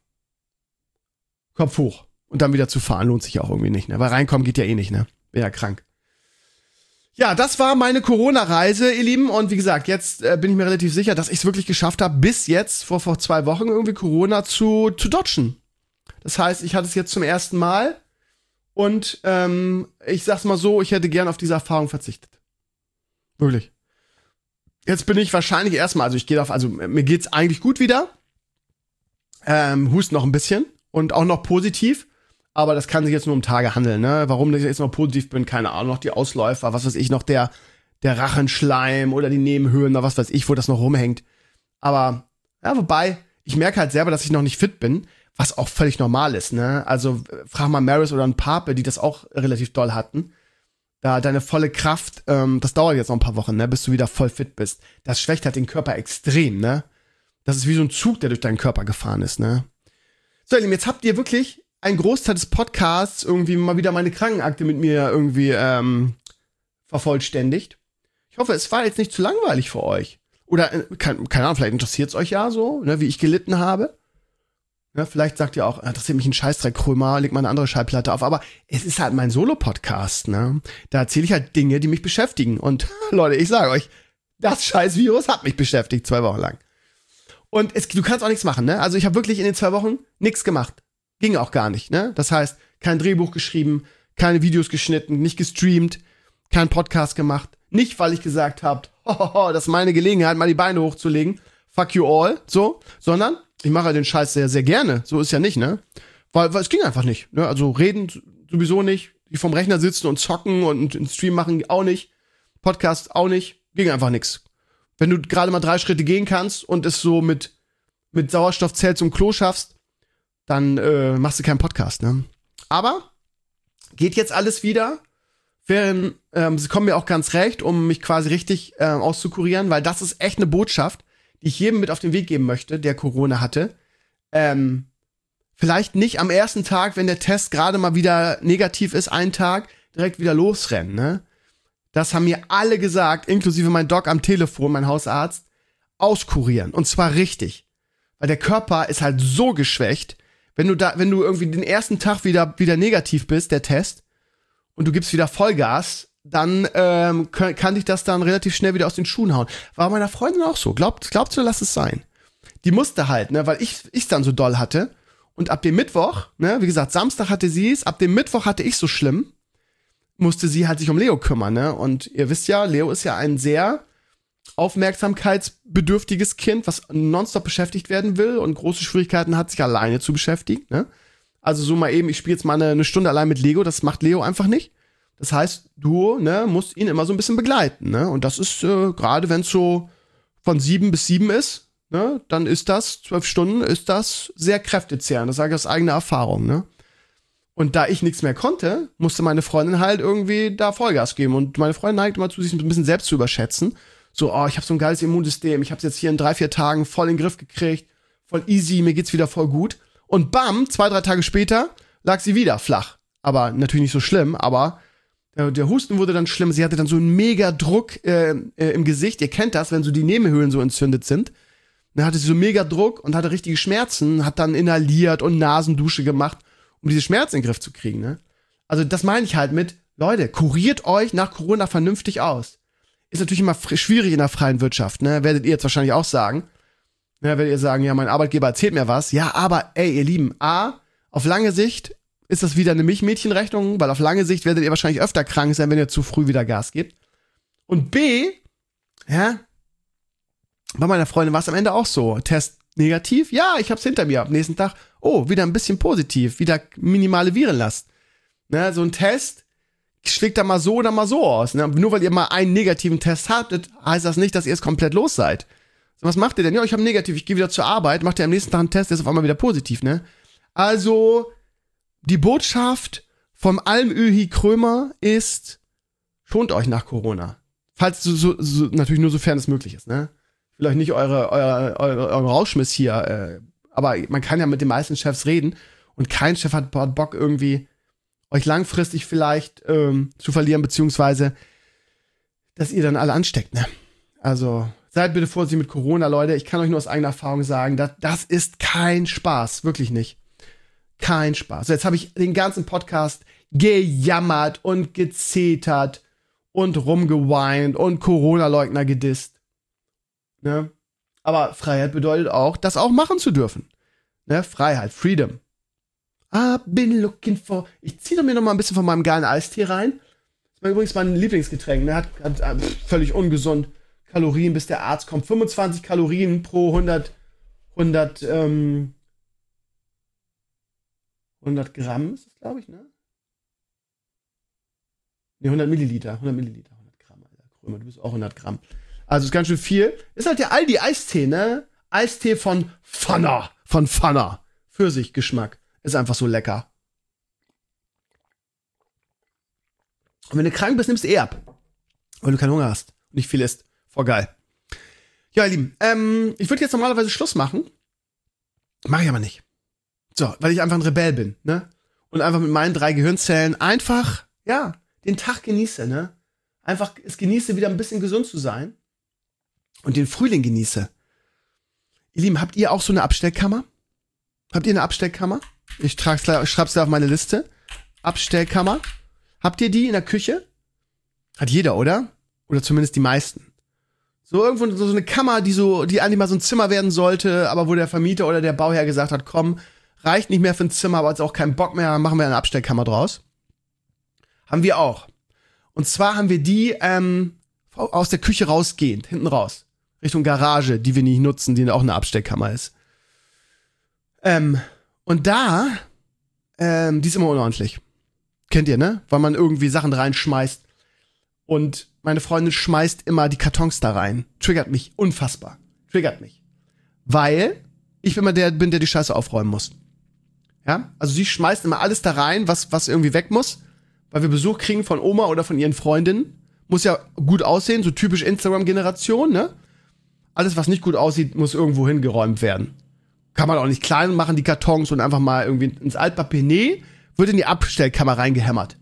Kopf hoch. Und dann wieder zu fahren, lohnt sich ja auch irgendwie nicht, ne? Weil reinkommen geht ja eh nicht, ne? Bin ja krank. Ja, das war meine Corona-Reise, ihr Lieben. Und wie gesagt, jetzt äh, bin ich mir relativ sicher, dass ich es wirklich geschafft habe, bis jetzt, vor, vor zwei Wochen, irgendwie Corona zu, zu dodgen. Das heißt, ich hatte es jetzt zum ersten Mal. Und ähm, ich sag's mal so, ich hätte gern auf diese Erfahrung verzichtet. Wirklich. Jetzt bin ich wahrscheinlich erstmal, also ich gehe auf, also mir geht's eigentlich gut wieder. Ähm, hust noch ein bisschen und auch noch positiv. Aber das kann sich jetzt nur um Tage handeln, ne? Warum ich jetzt noch positiv bin, keine Ahnung. Noch die Ausläufer, was weiß ich, noch der, der Rachenschleim oder die Nebenhöhlen oder was weiß ich, wo das noch rumhängt. Aber, ja, wobei, ich merke halt selber, dass ich noch nicht fit bin, was auch völlig normal ist, ne? Also, frag mal Maris oder ein Pape, die das auch relativ doll hatten. Da deine volle Kraft, ähm, das dauert jetzt noch ein paar Wochen, ne? Bis du wieder voll fit bist. Das schwächt halt den Körper extrem, ne? Das ist wie so ein Zug, der durch deinen Körper gefahren ist, ne? So, ihr Lieben, jetzt habt ihr wirklich ein Großteil des Podcasts irgendwie mal wieder meine Krankenakte mit mir irgendwie ähm, vervollständigt. Ich hoffe, es war jetzt nicht zu langweilig für euch. Oder, äh, keine, keine Ahnung, vielleicht interessiert es euch ja so, ne, wie ich gelitten habe. Ja, vielleicht sagt ihr auch, interessiert mich ein Scheißdreck, Krömer, leg mal eine andere Schallplatte auf. Aber es ist halt mein Solo-Podcast, ne? Da erzähle ich halt Dinge, die mich beschäftigen. Und Leute, ich sage euch, das Scheiß-Virus hat mich beschäftigt, zwei Wochen lang. Und es, du kannst auch nichts machen, ne? Also ich habe wirklich in den zwei Wochen nichts gemacht. Ging auch gar nicht, ne? Das heißt, kein Drehbuch geschrieben, keine Videos geschnitten, nicht gestreamt, kein Podcast gemacht. Nicht, weil ich gesagt habe, das ist meine Gelegenheit, mal die Beine hochzulegen. Fuck you all, so. Sondern ich mache den Scheiß sehr, sehr gerne. So ist ja nicht, ne? Weil, weil es ging einfach nicht, ne? Also reden sowieso nicht. Die vom Rechner sitzen und zocken und einen Stream machen auch nicht. Podcast auch nicht. Ging einfach nix. Wenn du gerade mal drei Schritte gehen kannst und es so mit, mit Sauerstoffzelt zum Klo schaffst, dann äh, machst du keinen Podcast, ne? Aber geht jetzt alles wieder. Während, ähm, sie kommen mir auch ganz recht, um mich quasi richtig äh, auszukurieren, weil das ist echt eine Botschaft, die ich jedem mit auf den Weg geben möchte, der Corona hatte. Ähm, vielleicht nicht am ersten Tag, wenn der Test gerade mal wieder negativ ist, einen Tag, direkt wieder losrennen, ne? Das haben mir alle gesagt, inklusive mein Doc am Telefon, mein Hausarzt, auskurieren. Und zwar richtig. Weil der Körper ist halt so geschwächt, wenn du da, wenn du irgendwie den ersten Tag wieder, wieder negativ bist, der Test, und du gibst wieder Vollgas, dann ähm, kann, kann dich das dann relativ schnell wieder aus den Schuhen hauen. War meiner Freundin auch so. Glaubt, glaubst du, lass es sein. Die musste halt, ne, weil ich es dann so doll hatte. Und ab dem Mittwoch, ne, wie gesagt, Samstag hatte sie es, ab dem Mittwoch hatte ich so schlimm, musste sie halt sich um Leo kümmern, ne. Und ihr wisst ja, Leo ist ja ein sehr aufmerksamkeitsbedürftiges Kind, was nonstop beschäftigt werden will und große Schwierigkeiten hat, sich alleine zu beschäftigen, ne? Also so mal eben, ich spiele jetzt mal eine, eine Stunde allein mit Lego, das macht Leo einfach nicht. Das heißt, du, ne, musst ihn immer so ein bisschen begleiten, ne? Und das ist, äh, gerade wenn es so von sieben bis sieben ist, ne, dann ist das, zwölf Stunden, ist das sehr kräftezehrend. Das sage ich aus eigener Erfahrung, ne? Und da ich nichts mehr konnte, musste meine Freundin halt irgendwie da Vollgas geben. Und meine Freundin neigt immer zu, sich ein bisschen selbst zu überschätzen. So, oh, ich habe so ein geiles Immunsystem, ich habe es jetzt hier in drei, vier Tagen voll in den Griff gekriegt, voll easy, mir geht's wieder voll gut. Und bam, zwei, drei Tage später lag sie wieder flach. Aber natürlich nicht so schlimm, aber der, der Husten wurde dann schlimm. Sie hatte dann so einen mega Druck äh, äh, im Gesicht. Ihr kennt das, wenn so die Nebenhöhlen so entzündet sind. Dann hatte sie so mega Druck und hatte richtige Schmerzen, hat dann inhaliert und Nasendusche gemacht, um diese Schmerzen in den Griff zu kriegen, ne? Also das meine ich halt mit, Leute, kuriert euch nach Corona vernünftig aus. Ist natürlich immer fr- schwierig in der freien Wirtschaft, ne? Werdet ihr jetzt wahrscheinlich auch sagen. Ja, werdet ihr sagen, ja, mein Arbeitgeber erzählt mir was. Ja, aber, ey, ihr Lieben, A, auf lange Sicht ist das wieder eine Milchmädchenrechnung, weil auf lange Sicht werdet ihr wahrscheinlich öfter krank sein, wenn ihr zu früh wieder Gas gebt. Und B, ja, bei meiner Freundin war es am Ende auch so. Test negativ, ja, ich hab's hinter mir. Am nächsten Tag, oh, wieder ein bisschen positiv, wieder minimale Virenlast. Ne, so ein Test schlägt da mal so oder mal so aus. Ne? Nur weil ihr mal einen negativen Test hattet, heißt das nicht, dass ihr es komplett los seid. So, was macht ihr denn? Ja, ich habe negativ, ich gehe wieder zur Arbeit, macht ihr am nächsten Tag einen Test, der ist auf einmal wieder positiv, ne? Also, die Botschaft vom Almöhi Krömer ist, schont euch nach Corona. Falls so, so, so natürlich nur sofern es möglich ist, ne? Ich will euch nicht eure, eure, eure, eure Rauschmiss hier äh, Aber man kann ja mit den meisten Chefs reden und kein Chef hat Bock irgendwie euch langfristig vielleicht ähm, zu verlieren, beziehungsweise dass ihr dann alle ansteckt, ne? Also seid bitte vorsichtig mit Corona, Leute. Ich kann euch nur aus eigener Erfahrung sagen, das, das ist kein Spaß, wirklich nicht. Kein Spaß. So, jetzt habe ich den ganzen Podcast gejammert und gezetert und rumgeweint und Corona-Leugner gedisst. Ne? Aber Freiheit bedeutet auch, das auch machen zu dürfen. Ne? Freiheit, Freedom. I've been looking for... Ich ziehe mir noch mal ein bisschen von meinem geilen Eistee rein. Das ist übrigens mein Lieblingsgetränk. Ne? Hat, hat äh, völlig ungesund Kalorien, bis der Arzt kommt. fünfundzwanzig Kalorien pro hundert, hundert, ähm, hundert Gramm ist das, glaube ich, ne? Ne, hundert Milliliter. hundert Milliliter, hundert Gramm, Alter. Krömer, du bist auch hundert Gramm. Also ist ganz schön viel. Ist halt der Aldi Eistee, ne? Eistee von Pfanner. Von Pfanner. Pfirsichgeschmack. Ist einfach so lecker. Und wenn du krank bist, nimmst du eh ab. Weil du keinen Hunger hast. Und nicht viel isst. Voll geil. Ja, ihr Lieben. Ähm, ich würde jetzt normalerweise Schluss machen. Mach ich aber nicht. So, weil ich einfach ein Rebell bin, ne? Und einfach mit meinen drei Gehirnzellen einfach, ja, den Tag genieße, ne? Einfach es genieße, wieder ein bisschen gesund zu sein. Und den Frühling genieße. Ihr Lieben, habt ihr auch so eine Abstellkammer? Habt ihr eine Abstellkammer? Ich, trag's, ich schreib's da auf meine Liste. Abstellkammer. Habt ihr die in der Küche? Hat jeder, oder? Oder zumindest die meisten. So irgendwo so eine Kammer, die so, die eigentlich mal so ein Zimmer werden sollte, aber wo der Vermieter oder der Bauherr gesagt hat, komm, reicht nicht mehr für ein Zimmer, aber jetzt auch keinen Bock mehr, machen wir eine Abstellkammer draus. Haben wir auch. Und zwar haben wir die ähm, aus der Küche rausgehend, hinten raus. Richtung Garage, die wir nicht nutzen, die auch eine Abstellkammer ist. Ähm, und da, ähm, die ist immer unordentlich. Kennt ihr, ne? Weil man irgendwie Sachen reinschmeißt. Und meine Freundin schmeißt immer die Kartons da rein. Triggert mich unfassbar. Triggert mich. Weil ich immer der bin, der die Scheiße aufräumen muss. Ja? Also sie schmeißt immer alles da rein, was, was irgendwie weg muss. Weil wir Besuch kriegen von Oma oder von ihren Freundinnen. Muss ja gut aussehen, so typisch Instagram-Generation, ne? Alles, was nicht gut aussieht, muss irgendwo hingeräumt werden. Kann man auch nicht klein machen, die Kartons, und einfach mal irgendwie ins Altpapier. Nee, wird in die Abstellkammer reingehämmert.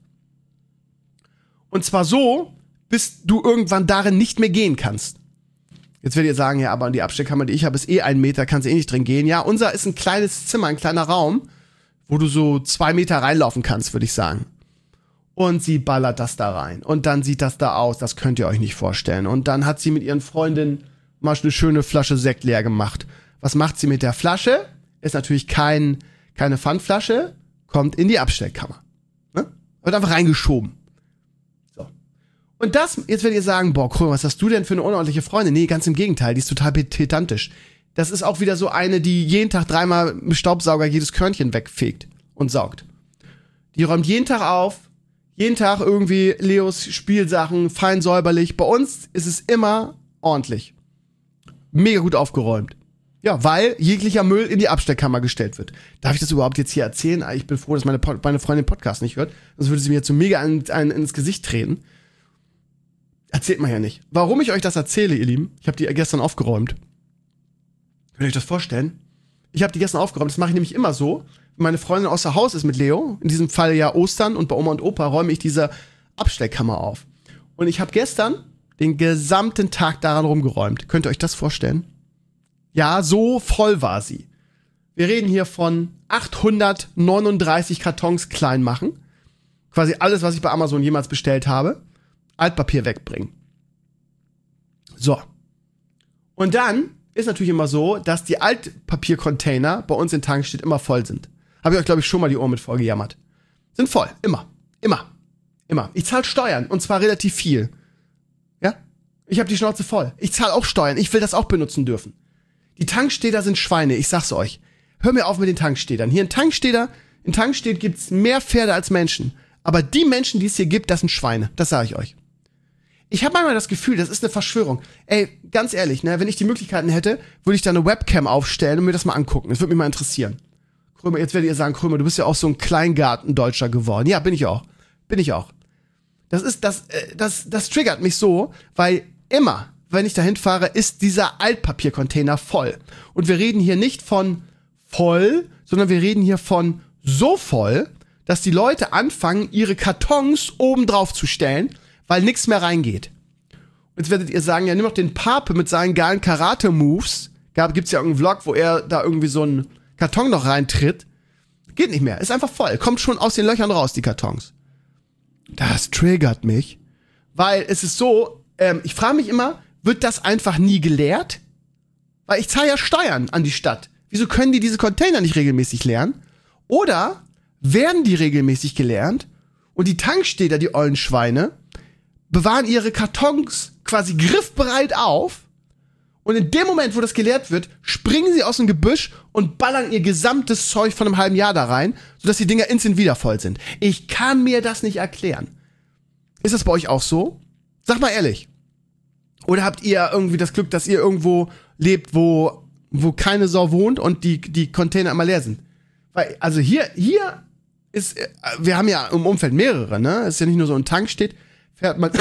Und zwar so, bis du irgendwann darin nicht mehr gehen kannst. Jetzt werdet ihr sagen, ja, aber die Abstellkammer, die ich habe, ist eh ein Meter, kannst eh nicht drin gehen. Ja, unser ist ein kleines Zimmer, ein kleiner Raum, wo du so zwei Meter reinlaufen kannst, würde ich sagen. Und sie ballert das da rein. Und dann sieht das da aus, das könnt ihr euch nicht vorstellen. Und dann hat sie mit ihren Freundinnen mal eine schöne Flasche Sekt leer gemacht. Was macht sie mit der Flasche? Ist natürlich kein, keine Pfandflasche, kommt in die Abstellkammer. Ne? Wird einfach reingeschoben. So. Und das, jetzt werdet ihr sagen, boah, Krömer, was hast du denn für eine unordentliche Freundin? Nee, ganz im Gegenteil, die ist total pedantisch. Das ist auch wieder so eine, die jeden Tag dreimal mit Staubsauger jedes Körnchen wegfegt und saugt. Die räumt jeden Tag auf, jeden Tag irgendwie Leos Spielsachen, fein säuberlich. Bei uns ist es immer ordentlich. Mega gut aufgeräumt. Ja, weil jeglicher Müll in die Abstellkammer gestellt wird. Darf ich das überhaupt jetzt hier erzählen? Ich bin froh, dass meine, Pod- meine Freundin den Podcast nicht hört. Sonst würde sie mir jetzt so mega ein, ein, ins Gesicht treten. Erzählt man ja nicht. Warum ich euch das erzähle, ihr Lieben, ich habe die gestern aufgeräumt. Könnt ihr euch das vorstellen? Ich habe die gestern aufgeräumt. Das mache ich nämlich immer so. Wenn meine Freundin außer Haus ist mit Leo, in diesem Fall ja Ostern, und bei Oma und Opa räume ich diese Abstellkammer auf. Und ich habe gestern den gesamten Tag daran rumgeräumt. Könnt ihr euch das vorstellen? Ja, so voll war sie. Wir reden hier von achthundertneununddreißig Kartons klein machen. Quasi alles, was ich bei Amazon jemals bestellt habe. Altpapier wegbringen. So. Und dann ist natürlich immer so, dass die Altpapiercontainer bei uns in Tankstedt immer voll sind. Habe ich euch, glaube ich, schon mal die Ohren mit vorgejammert. Sind voll. Immer. Immer. Immer. Ich zahle Steuern. Und zwar relativ viel. Ja? Ich habe die Schnauze voll. Ich zahle auch Steuern. Ich will das auch benutzen dürfen. Die Tankstäder sind Schweine, ich sag's euch. Hör mir auf mit den Tankstädern. Hier in Tankstäder, in Tankstedt gibt's mehr Pferde als Menschen. Aber die Menschen, die es hier gibt, das sind Schweine. Das sage ich euch. Ich habe manchmal das Gefühl, das ist eine Verschwörung. Ey, ganz ehrlich, ne, wenn ich die Möglichkeiten hätte, würde ich da eine Webcam aufstellen und mir das mal angucken. Das würde mich mal interessieren. Krömer, jetzt werdet ihr sagen, Krömer, du bist ja auch so ein Kleingartendeutscher geworden. Ja, bin ich auch. Bin ich auch. Das ist, das, äh, das, das triggert mich so, weil immer, wenn ich dahin fahre, ist dieser Altpapiercontainer voll. Und wir reden hier nicht von voll, sondern wir reden hier von so voll, dass die Leute anfangen, ihre Kartons oben drauf zu stellen, weil nichts mehr reingeht. Und jetzt werdet ihr sagen, ja, nimm doch den Pape mit seinen geilen Karate-Moves. Gibt's ja irgendeinen Vlog, wo er da irgendwie so einen Karton noch reintritt. Geht nicht mehr, ist einfach voll. Kommt schon aus den Löchern raus, die Kartons. Das triggert mich, weil es ist so, ähm, ich frage mich immer, wird das einfach nie gelehrt? Weil ich zahle ja Steuern an die Stadt. Wieso können die diese Container nicht regelmäßig leeren? Oder werden die regelmäßig gelernt und die Tankstädter, die ollen Schweine, bewahren ihre Kartons quasi griffbereit auf und in dem Moment, wo das geleert wird, springen sie aus dem Gebüsch und ballern ihr gesamtes Zeug von einem halben Jahr da rein, sodass die Dinger instant wieder voll sind. Ich kann mir das nicht erklären. Ist das bei euch auch so? Sag mal ehrlich. Oder habt ihr irgendwie das Glück, dass ihr irgendwo lebt, wo, wo keine Sau wohnt und die, die Container immer leer sind? Weil, also hier, hier ist, wir haben ja im Umfeld mehrere, ne? Es ist ja nicht nur so ein Tank steht, fährt man,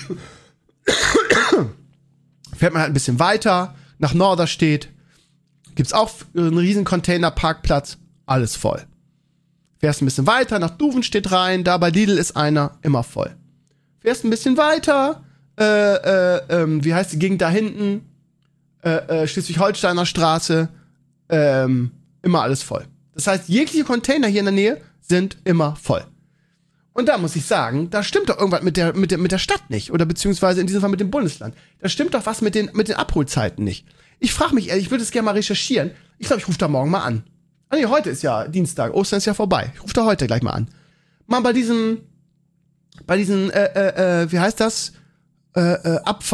fährt man halt ein bisschen weiter, nach Norderstedt, gibt's auch einen riesen Containerparkplatz, alles voll. Fährst ein bisschen weiter, nach Duvenstedt rein, da bei Lidl ist einer, immer voll. Fährst ein bisschen weiter, äh, äh, ähm, wie heißt die Gegend da hinten, äh, äh, Schleswig-Holsteiner Straße, ähm, immer alles voll. Das heißt, jegliche Container hier in der Nähe sind immer voll. Und da muss ich sagen, da stimmt doch irgendwas mit der, mit der, mit der Stadt nicht. Oder beziehungsweise in diesem Fall mit dem Bundesland. Da stimmt doch was mit den, mit den Abholzeiten nicht. Ich frage mich ehrlich, ich würde es gerne mal recherchieren. Ich glaube, ich rufe da morgen mal an. Ah nee, heute ist ja Dienstag, Ostern ist ja vorbei. Ich rufe da heute gleich mal an. Mal bei diesem, bei diesem, äh, äh, äh, wie heißt das? Äh, äh,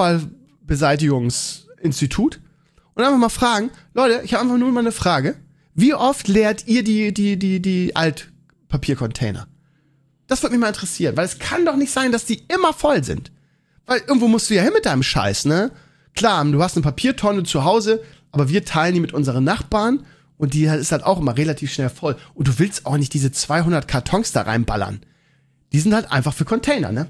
Abfallbeseitigungsinstitut. Und einfach mal fragen, Leute, ich habe einfach nur mal eine Frage. Wie oft leert ihr die, die, die, die Altpapiercontainer? Das würde mich mal interessieren, weil es kann doch nicht sein, dass die immer voll sind. Weil irgendwo musst du ja hin mit deinem Scheiß, ne? Klar, du hast eine Papiertonne zu Hause, aber wir teilen die mit unseren Nachbarn und die ist halt auch immer relativ schnell voll. Und du willst auch nicht diese zweihundert Kartons da reinballern. Die sind halt einfach für Container, ne?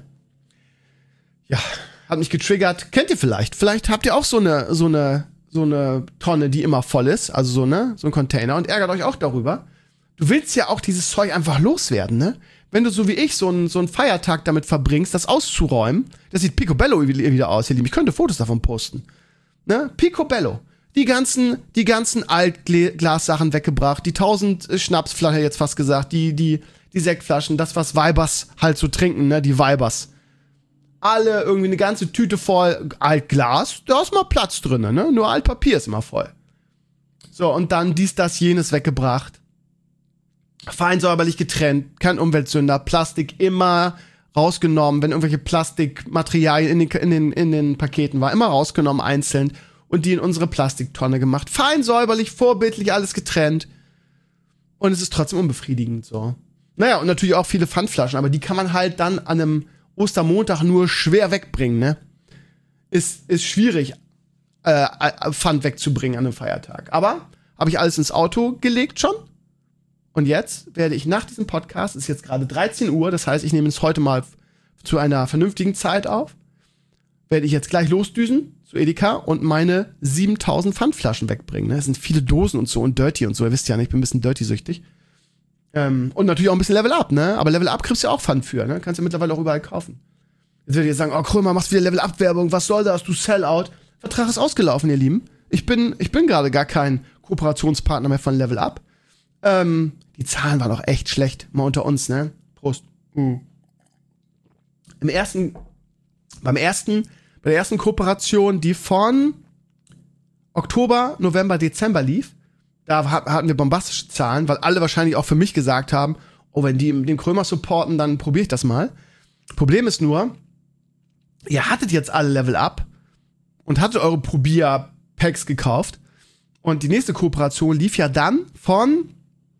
Ja, hat mich getriggert. Kennt ihr vielleicht? Vielleicht habt ihr auch so eine, so eine, so eine Tonne, die immer voll ist, also so, ne, so ein Container und ärgert euch auch darüber. Du willst ja auch dieses Zeug einfach loswerden, ne? Wenn du so wie ich so einen so einen Feiertag damit verbringst, das auszuräumen, das sieht picobello wieder aus, ihr Lieben. Ich könnte Fotos davon posten. Ne? Picobello. Die ganzen, die ganzen Altglassachen weggebracht, die tausend Schnapsflaschen jetzt fast gesagt, die, die, die Sektflaschen, das, was Weibers halt so trinken, ne, die Weibers. Alle irgendwie eine ganze Tüte voll Altglas, da ist mal Platz drin, ne? Nur Altpapier ist immer voll. So, und dann dies, das, jenes weggebracht. Fein säuberlich getrennt, kein Umweltsünder, Plastik immer rausgenommen, wenn irgendwelche Plastikmaterialien in den, in den, in den Paketen war, immer rausgenommen einzeln und die in unsere Plastiktonne gemacht. Fein säuberlich, vorbildlich, alles getrennt. Und es ist trotzdem unbefriedigend so. Naja, und natürlich auch viele Pfandflaschen, aber die kann man halt dann an einem Ostermontag nur schwer wegbringen, ne? Ist, ist schwierig, äh, Pfand wegzubringen an einem Feiertag. Aber habe ich alles ins Auto gelegt schon. Und jetzt werde ich nach diesem Podcast, es ist jetzt gerade dreizehn Uhr, das heißt, ich nehme es heute mal zu einer vernünftigen Zeit auf, werde ich jetzt gleich losdüsen zu Edeka und meine siebentausend Pfandflaschen wegbringen. Ne? Es sind viele Dosen und so und Dirty und so, ihr wisst ja nicht, ich bin ein bisschen Dirty-süchtig. Ähm, und natürlich auch ein bisschen Level Up, ne? Aber Level Up kriegst du ja auch Pfand für, ne? Kannst du mittlerweile auch überall kaufen. Jetzt werdet ihr sagen, oh Krömer, machst wieder Level Up-Werbung, was soll das, du Sellout. Vertrag ist ausgelaufen, ihr Lieben. Ich bin, ich bin gerade gar kein Kooperationspartner mehr von Level Up. Ähm, die Zahlen waren auch echt schlecht, mal unter uns, ne? Prost. Mhm. Im ersten, beim ersten, bei der ersten Kooperation, die von Oktober, November, Dezember lief, da hatten wir bombastische Zahlen, weil alle wahrscheinlich auch für mich gesagt haben, oh, wenn die den Krömer supporten, dann probiere ich das mal. Problem ist nur, ihr hattet jetzt alle Level Up und hattet eure Probier-Packs gekauft und die nächste Kooperation lief ja dann von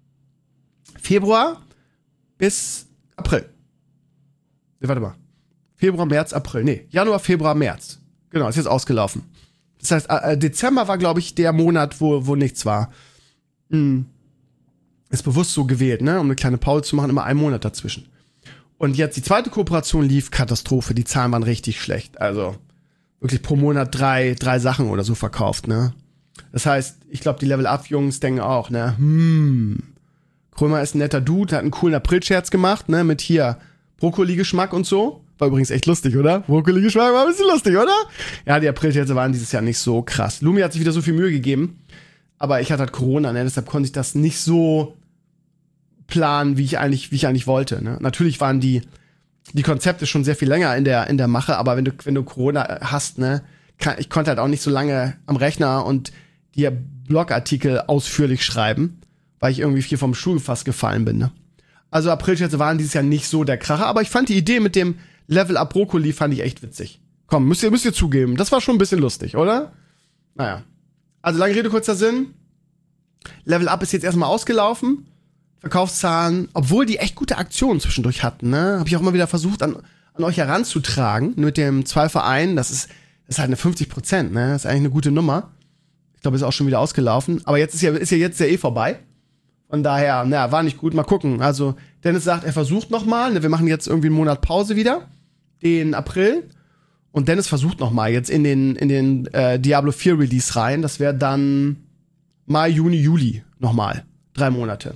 Februar bis April. Nee, warte mal. Februar, März, April. Nee, Januar, Februar, März. Genau, ist jetzt ausgelaufen. Das heißt, äh, Dezember war, glaube ich, der Monat, wo, wo nichts war. Hm. Ist bewusst so gewählt, ne? Um eine kleine Pause zu machen, immer einen Monat dazwischen. Und jetzt die zweite Kooperation lief, Katastrophe. Die Zahlen waren richtig schlecht. Also wirklich pro Monat drei, drei Sachen oder so verkauft, ne? Das heißt, ich glaube, die Level-Up-Jungs denken auch, ne, hm, Krömer ist ein netter Dude, hat einen coolen April-Scherz gemacht, ne, mit hier Brokkoli-Geschmack und so. War übrigens echt lustig, oder? Brokkoli-Geschmack war ein bisschen lustig, oder? Ja, die April-Scherze waren dieses Jahr nicht so krass. Lumi hat sich wieder so viel Mühe gegeben, aber ich hatte halt Corona, ne, deshalb konnte ich das nicht so planen, wie ich eigentlich, wie ich eigentlich wollte, ne. Natürlich waren die, die Konzepte schon sehr viel länger in der, in der Mache, aber wenn du, wenn du Corona hast, ne, kann, ich konnte halt auch nicht so lange am Rechner und dir Blogartikel ausführlich schreiben, weil ich irgendwie viel vom Stuhl fast gefallen bin, ne? Also Aprilscherze waren dieses Jahr nicht so der Kracher, aber ich fand die Idee mit dem Level-Up Brokkoli fand ich echt witzig. Komm, müsst ihr, müsst ihr zugeben, das war schon ein bisschen lustig, oder? Naja. Also lange Rede, kurzer Sinn. Level-Up ist jetzt erstmal ausgelaufen. Verkaufszahlen, obwohl die echt gute Aktionen zwischendurch hatten, ne? Hab ich auch immer wieder versucht, an, an euch heranzutragen. Mit dem zwei Verein, das ist, das ist halt eine fünfzig Prozent, ne? Das ist eigentlich eine gute Nummer. Ich glaube, ist auch schon wieder ausgelaufen. Aber jetzt ist ja, ist ja jetzt ja eh vorbei. Von daher, naja, war nicht gut. Mal gucken. Also, Dennis sagt, er versucht nochmal. Ne, wir machen jetzt irgendwie einen Monat Pause wieder. Den April. Und Dennis versucht nochmal jetzt in den, in den äh, Diablo vier Release rein. Das wäre dann Mai, Juni, Juli nochmal. Drei Monate.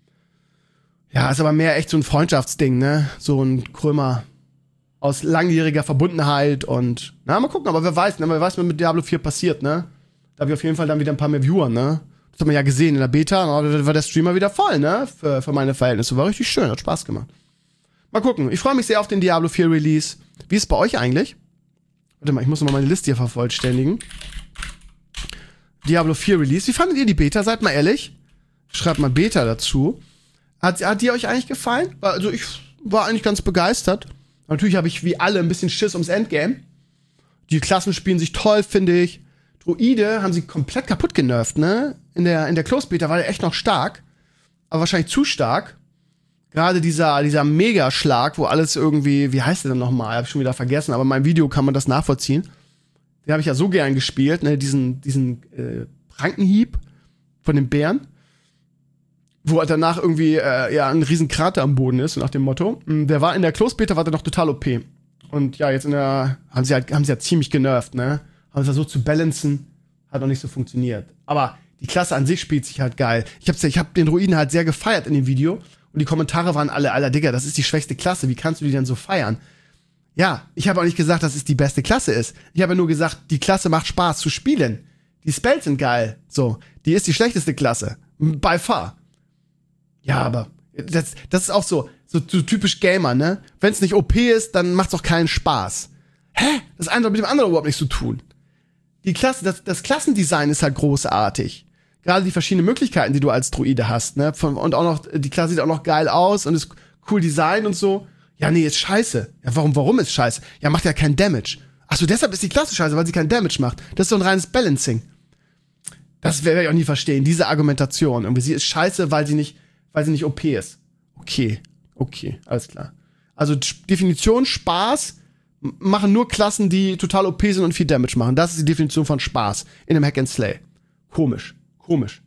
Ja, ist aber mehr echt so ein Freundschaftsding, ne? So ein Krömer aus langjähriger Verbundenheit und, na, mal gucken. Aber wer weiß, ne? Wer weiß, was mit Diablo vier passiert, ne? Da habe ich auf jeden Fall dann wieder ein paar mehr Viewer, ne? Das hat man ja gesehen in der Beta, da war der Streamer wieder voll, ne? Für, für meine Verhältnisse. War richtig schön, hat Spaß gemacht. Mal gucken. Ich freue mich sehr auf den Diablo vier Release. Wie ist es bei euch eigentlich? Warte mal, ich muss noch mal meine Liste hier vervollständigen. Diablo vier Release. Wie fandet ihr die Beta? Seid mal ehrlich. Schreibt mal Beta dazu. Hat, hat die euch eigentlich gefallen? Also ich war eigentlich ganz begeistert. Natürlich habe ich wie alle ein bisschen Schiss ums Endgame. Die Klassen spielen sich toll, finde ich. Druide haben sie komplett kaputt genervt, ne? In der, in der Close-Beta war der echt noch stark. Aber wahrscheinlich zu stark. Gerade dieser, dieser Megaschlag, wo alles irgendwie, wie heißt der denn nochmal? Hab ich schon wieder vergessen, aber in meinem Video kann man das nachvollziehen. Den habe ich ja so gern gespielt, ne? Diesen, diesen äh, Prankenhieb von den Bären. Wo halt danach irgendwie äh, ja, ein riesen Krater am Boden ist, nach dem Motto. Der war in der Close-Beta, war der noch total O P. Und ja, jetzt in der, haben sie halt, haben sie halt ziemlich genervt, ne? Haben versucht zu balancen, hat noch nicht so funktioniert. Aber die Klasse an sich spielt sich halt geil. Ich hab's, ich hab den Druiden halt sehr gefeiert in dem Video. Und die Kommentare waren alle, Alter, Digga, das ist die schwächste Klasse. Wie kannst du die denn so feiern? Ja, ich habe auch nicht gesagt, dass es die beste Klasse ist. Ich habe nur gesagt, die Klasse macht Spaß zu spielen. Die Spells sind geil. So, die ist die schlechteste Klasse. By far. Ja, aber das, das ist auch so, so, so typisch Gamer, ne? Wenn es nicht O P ist, dann macht's auch keinen Spaß. Hä? Das eine hat mit dem anderen überhaupt nichts zu tun. Die Klasse, das, das Klassendesign ist halt großartig. Gerade die verschiedenen Möglichkeiten, die du als Druide hast, ne? Von, und auch noch, die Klasse sieht auch noch geil aus und ist cool Design und so. Ja, nee, ist scheiße. Ja, warum, warum ist scheiße? Ja, macht ja keinen Damage. Achso, deshalb ist die Klasse scheiße, weil sie keinen Damage macht. Das ist so ein reines Balancing. Das werde ich auch nie verstehen, diese Argumentation. Irgendwie, sie ist scheiße, weil sie nicht, weil sie nicht O P ist. Okay, okay, alles klar. Also Definition Spaß machen nur Klassen, die total O P sind und viel Damage machen. Das ist die Definition von Spaß in einem Hack and Slay. Komisch, komisch.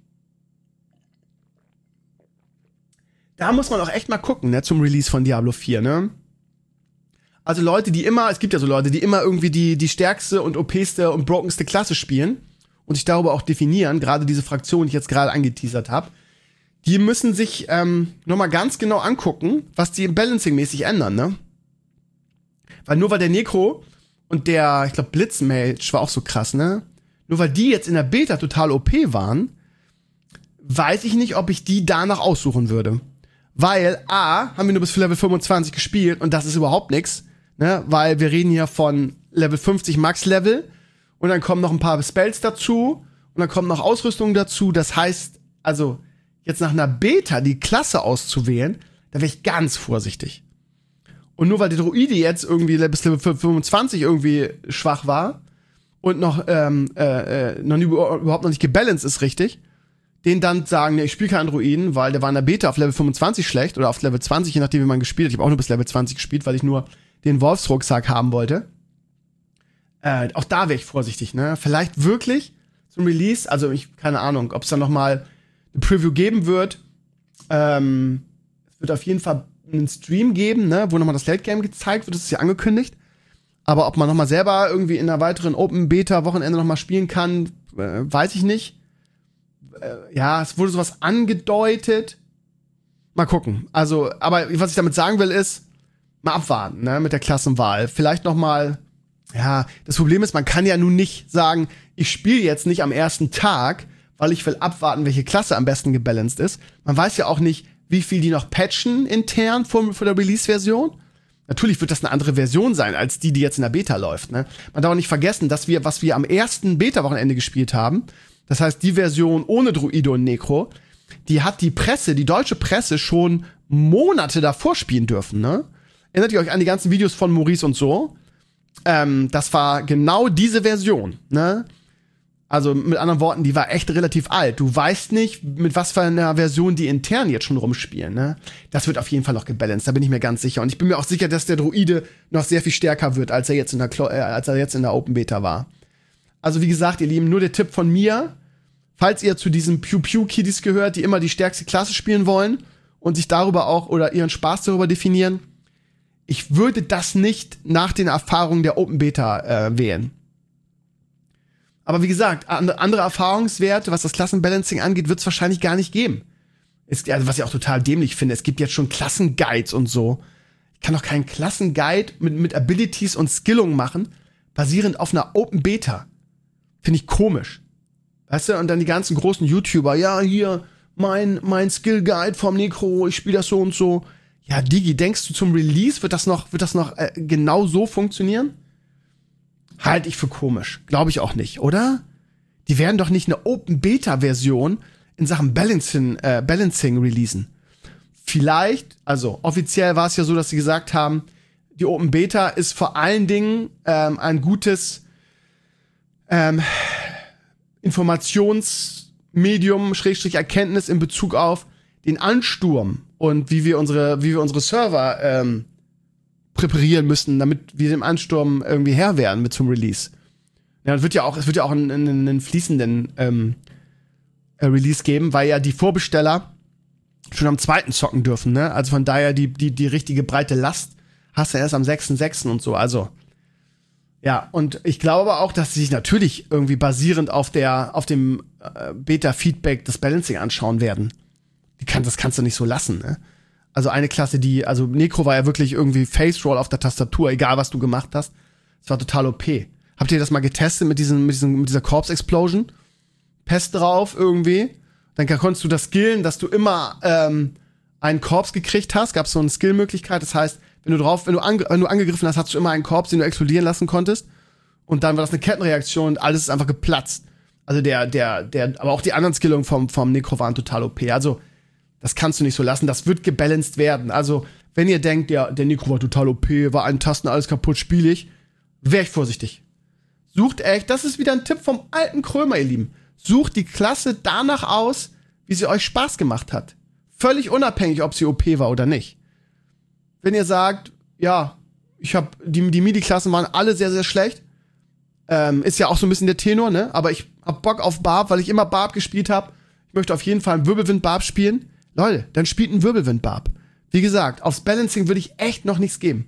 Da muss man auch echt mal gucken, ne, zum Release von Diablo vier, ne? Also Leute, die immer, es gibt ja so Leute, die immer irgendwie die, die stärkste und O P-ste und brokenste Klasse spielen und sich darüber auch definieren, gerade diese Fraktion, die ich jetzt gerade angeteasert habe, die müssen sich ähm, nochmal ganz genau angucken, was die Balancing-mäßig ändern, ne? Weil nur weil der Necro und der, ich glaube, Blitzmage war auch so krass, ne? Nur weil die jetzt in der Beta total O P waren, weiß ich nicht, ob ich die danach aussuchen würde. Weil, A, haben wir nur bis Level fünfundzwanzig gespielt und das ist überhaupt nix, ne? Weil wir reden hier von Level fünfzig Max-Level und dann kommen noch ein paar Spells dazu und dann kommt noch Ausrüstung dazu. Das heißt, also jetzt nach einer Beta die Klasse auszuwählen, da wäre ich ganz vorsichtig. Und nur weil der Druide jetzt irgendwie bis Level fünfundzwanzig irgendwie schwach war und noch, ähm, äh, noch nie, überhaupt noch nicht gebalanced ist richtig, den dann sagen, nee, ich spiele keinen Druiden, weil der war in der Beta auf Level fünfundzwanzig schlecht oder auf Level zwanzig, je nachdem, wie man gespielt hat. Ich habe auch nur bis Level zwanzig gespielt, weil ich nur den Wolfsrucksack haben wollte. Äh, auch da wäre ich vorsichtig, ne? Vielleicht wirklich zum Release, also ich, keine Ahnung, ob es dann noch mal eine Preview geben wird. Ähm, es wird auf jeden Fall einen Stream geben, ne, wo nochmal das Late Game gezeigt wird, das ist ja angekündigt. Aber ob man nochmal selber irgendwie in einer weiteren Open Beta Wochenende nochmal spielen kann, äh, weiß ich nicht. Äh, ja, es wurde sowas angedeutet. Mal gucken. Also, aber was ich damit sagen will, ist, mal abwarten, ne, mit der Klassenwahl. Vielleicht noch mal, ja, das Problem ist, man kann ja nun nicht sagen, ich spiele jetzt nicht am ersten Tag, weil ich will abwarten, welche Klasse am besten gebalanced ist. Man weiß ja auch nicht, wie viel die noch patchen intern vor, vor der Release-Version. Natürlich wird das eine andere Version sein, als die, die jetzt in der Beta läuft, ne. Man darf auch nicht vergessen, dass wir, was wir am ersten Beta-Wochenende gespielt haben, das heißt, die Version ohne Druide und Necro, die hat die Presse, die deutsche Presse schon Monate davor spielen dürfen, ne? Erinnert ihr euch an die ganzen Videos von Maurice und so? Ähm, das war genau diese Version, ne? Also mit anderen Worten, die war echt relativ alt. Du weißt nicht, mit was für einer Version die intern jetzt schon rumspielen, ne? Das wird auf jeden Fall noch gebalanced, da bin ich mir ganz sicher. Und ich bin mir auch sicher, dass der Druide noch sehr viel stärker wird, als er jetzt in der, Klo- äh, als er jetzt in der Open Beta war. Also wie gesagt, ihr Lieben, nur der Tipp von mir, falls ihr zu diesen Pew-Pew-Kiddies gehört, die immer die stärkste Klasse spielen wollen und sich darüber auch oder ihren Spaß darüber definieren, ich würde das nicht nach den Erfahrungen der Open Beta äh, wählen. Aber wie gesagt, andere Erfahrungswerte, was das Klassenbalancing angeht, wird es wahrscheinlich gar nicht geben. Es, also was ich auch total dämlich finde, es gibt jetzt schon Klassenguides und so. Ich kann doch keinen Klassenguide mit, mit Abilities und Skillungen machen, basierend auf einer Open Beta. Finde ich komisch. Weißt du, und dann die ganzen großen YouTuber, ja, hier, mein, mein Skill-Guide vom Necro, ich spiele das so und so. Ja, Digi, denkst du, zum Release wird das noch, wird das noch äh, genau so funktionieren? Halte ich für komisch. Glaube ich auch nicht, oder? Die werden doch nicht eine Open-Beta-Version in Sachen Balancing, äh, Balancing releasen. Vielleicht, also offiziell war es ja so, dass sie gesagt haben, die Open Beta ist vor allen Dingen ähm, ein gutes ähm, Informationsmedium, Schrägstrich Erkenntnis in Bezug auf den Ansturm und wie wir unsere, wie wir unsere Server ähm, präparieren müssen, damit wir dem Ansturm irgendwie Herr werden mit zum Release. Ja, es wird ja auch, es wird ja auch einen, einen, einen fließenden ähm, äh, Release geben, weil ja die Vorbesteller schon am zweiten zocken dürfen, ne? Also von daher die, die, die richtige breite Last hast du erst am sechsten sechsten und so, also. Ja, und ich glaube aber auch, dass sie sich natürlich irgendwie basierend auf der, auf dem äh, Beta-Feedback das Balancing anschauen werden. Die kann, das kannst du nicht so lassen, ne? Also eine Klasse, die, also Necro war ja wirklich irgendwie Face-Roll auf der Tastatur, egal was du gemacht hast. Das war total O P. Habt ihr das mal getestet mit diesen, mit diesen, mit dieser Corpse-Explosion? Pest drauf irgendwie. Dann konntest du das skillen, dass du immer ähm, einen Korps gekriegt hast. Gab es so eine Skill-Möglichkeit. Das heißt, wenn du drauf, wenn du, ange- wenn du angegriffen hast, hast du immer einen Korps, den du explodieren lassen konntest. Und dann war das eine Kettenreaktion und alles ist einfach geplatzt. Also der, der, der, aber auch die anderen Skillungen vom, vom Necro waren total O P. Also das kannst du nicht so lassen, das wird gebalanced werden. Also, wenn ihr denkt, der, der Necro war total O P, war an Tasten alles kaputt, spiel ich, wär ich vorsichtig. Sucht echt, das ist wieder ein Tipp vom alten Krömer, ihr Lieben. Sucht die Klasse danach aus, wie sie euch Spaß gemacht hat. Völlig unabhängig, ob sie O P war oder nicht. Wenn ihr sagt, ja, ich hab, die, die MIDI-Klassen waren alle sehr, sehr schlecht, ähm, ist ja auch so ein bisschen der Tenor, ne? Aber ich hab Bock auf Barb, weil ich immer Barb gespielt hab. Ich möchte auf jeden Fall einen Wirbelwind-Barb spielen. Leute, dann spielt ein Wirbelwind-Barb. Wie gesagt, aufs Balancing würde ich echt noch nichts geben.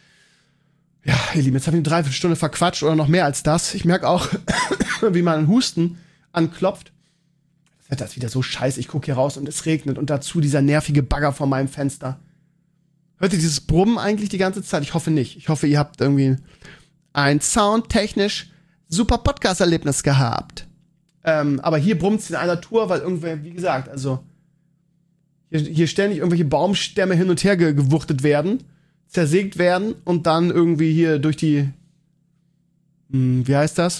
Ja, ihr Lieben, jetzt habe ich eine Dreiviertelstunde verquatscht oder noch mehr als das. Ich merke auch, wie mein Husten anklopft. Das Wetter ist wieder so scheiße. Ich gucke hier raus und es regnet und dazu dieser nervige Bagger vor meinem Fenster. Hört ihr dieses Brummen eigentlich die ganze Zeit? Ich hoffe nicht. Ich hoffe, ihr habt irgendwie ein soundtechnisch super Podcast-Erlebnis gehabt. Ähm, aber hier brummt es in einer Tour, weil irgendwer, wie gesagt, also Hier, hier ständig irgendwelche Baumstämme hin und her ge- gewuchtet werden, zersägt werden und dann irgendwie hier durch die, mh, wie heißt das?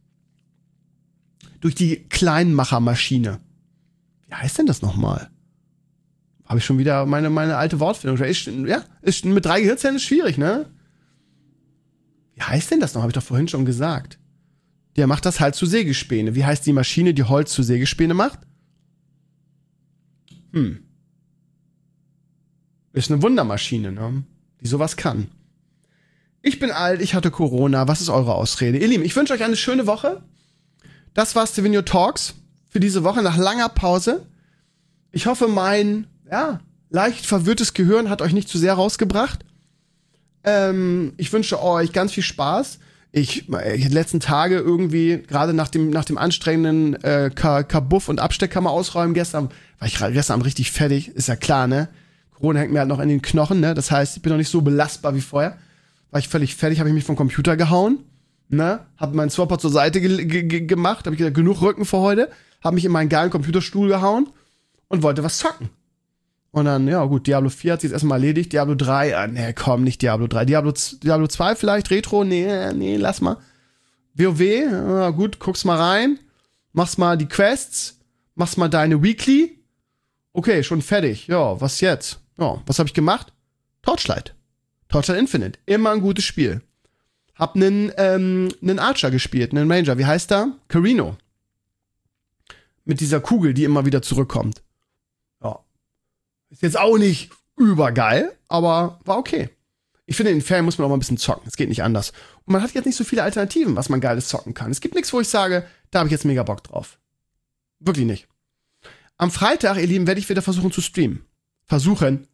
Durch die Kleinmachermaschine. Wie heißt denn das nochmal? Habe ich schon wieder meine, meine alte Wortfindung. Ist, ja, ist, mit drei Gehirnzellen ist schwierig, ne? Wie heißt denn das noch? Habe ich doch vorhin schon gesagt. Der macht das halt zu Sägespäne. Wie heißt die Maschine, die Holz zu Sägespäne macht? Hm. Ist eine Wundermaschine, ne? Die sowas kann. Ich bin alt, ich hatte Corona. Was ist eure Ausrede? Ihr Lieben, ich wünsche euch eine schöne Woche. Das war Stevino Talks für diese Woche nach langer Pause. Ich hoffe, mein, ja, leicht verwirrtes Gehirn hat euch nicht zu sehr rausgebracht. Ähm, ich wünsche euch ganz viel Spaß. Ich, ich die letzten Tage irgendwie, gerade nach dem, nach dem anstrengenden äh, Kabuff und Absteckkammer ausräumen gestern, war ich gestern Abend richtig fertig, ist ja klar, ne? Corona hängt mir halt noch in den Knochen, ne? Das heißt, ich bin noch nicht so belastbar wie vorher. War ich völlig fertig, habe ich mich vom Computer gehauen, ne? Hab meinen Swapper zur Seite ge- ge- gemacht, habe ich gesagt, genug Rücken für heute, habe mich in meinen geilen Computerstuhl gehauen und wollte was zocken. Und dann, ja gut, Diablo vier hat sich jetzt erstmal erledigt. Diablo drei, ah, nee, komm, nicht Diablo drei. Diablo, Diablo zwei vielleicht, Retro, nee, nee, lass mal. WoW, ja, gut, guck's mal rein. Machst mal die Quests. Machst mal deine Weekly. Okay, schon fertig. Ja, was jetzt? Ja, was habe ich gemacht? Torchlight. Torchlight Infinite. Immer ein gutes Spiel. Hab nen, ähm, nen Archer gespielt, nen Ranger. Wie heißt der? Carino. Mit dieser Kugel, die immer wieder zurückkommt. Ja. Ist jetzt auch nicht übergeil, aber war okay. Ich finde, in den Ferien muss man auch mal ein bisschen zocken. Es geht nicht anders. Und man hat jetzt nicht so viele Alternativen, was man geiles zocken kann. Es gibt nichts, wo ich sage, da habe ich jetzt mega Bock drauf. Wirklich nicht. Am Freitag, ihr Lieben, werde ich wieder versuchen zu streamen. Versuchen.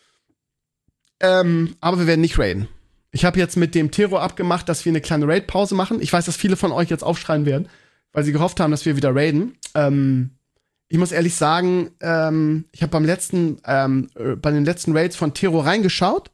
Ähm, aber wir werden nicht raiden. Ich habe jetzt mit dem Tero abgemacht, dass wir eine kleine Raid-Pause machen. Ich weiß, dass viele von euch jetzt aufschreien werden, weil sie gehofft haben, dass wir wieder raiden. Ähm, Ich muss ehrlich sagen, ähm, ich habe beim letzten, ähm, bei den letzten Raids von Tero reingeschaut.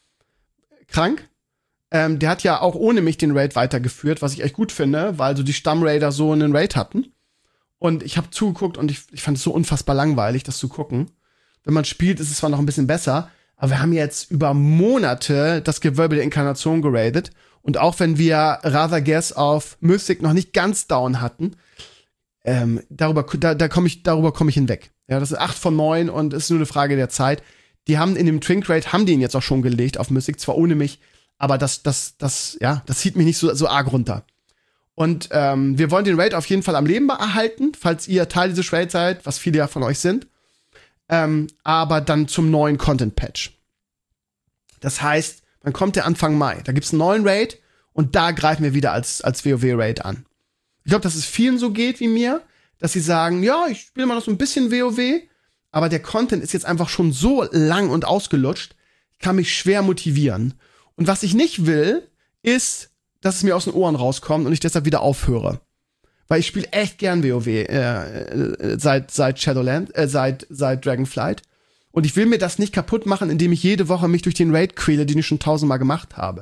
Krank. Ähm, der hat ja auch ohne mich den Raid weitergeführt, was ich echt gut finde, weil so die Stammraider so einen Raid hatten. Und ich habe zugeguckt und ich, ich fand es so unfassbar langweilig, das zu gucken. Wenn man spielt, ist es zwar noch ein bisschen besser, aber wir haben jetzt über Monate das Gewölbe der Inkarnation geradet. Und auch wenn wir Rather Guess auf Mystic noch nicht ganz down hatten, Ähm, darüber, da, da komm ich, darüber komme ich hinweg. Ja, das ist acht von neun und es ist nur eine Frage der Zeit. Die haben in dem Twink Raid, haben die ihn jetzt auch schon gelegt auf Mystic, zwar ohne mich, aber das, das, das, ja, das zieht mich nicht so, so arg runter. Und ähm, wir wollen den Raid auf jeden Fall am Leben erhalten, falls ihr Teil dieses Raids seid, was viele ja von euch sind. Ähm, aber dann zum neuen Content-Patch. Das heißt, dann kommt der Anfang Mai. Da gibt's einen neuen Raid und da greifen wir wieder als, als WoW-Raid an. Ich glaube, dass es vielen so geht wie mir, dass sie sagen, ja, ich spiele mal noch so ein bisschen WoW, aber der Content ist jetzt einfach schon so lang und ausgelutscht, ich kann mich schwer motivieren. Und was ich nicht will, ist, dass es mir aus den Ohren rauskommt und ich deshalb wieder aufhöre. Weil ich spiele echt gern WoW äh, äh, seit, seit Shadowland, äh, seit, seit Dragonflight. Und ich will mir das nicht kaputt machen, indem ich jede Woche mich durch den Raid quäle, den ich schon tausendmal gemacht habe.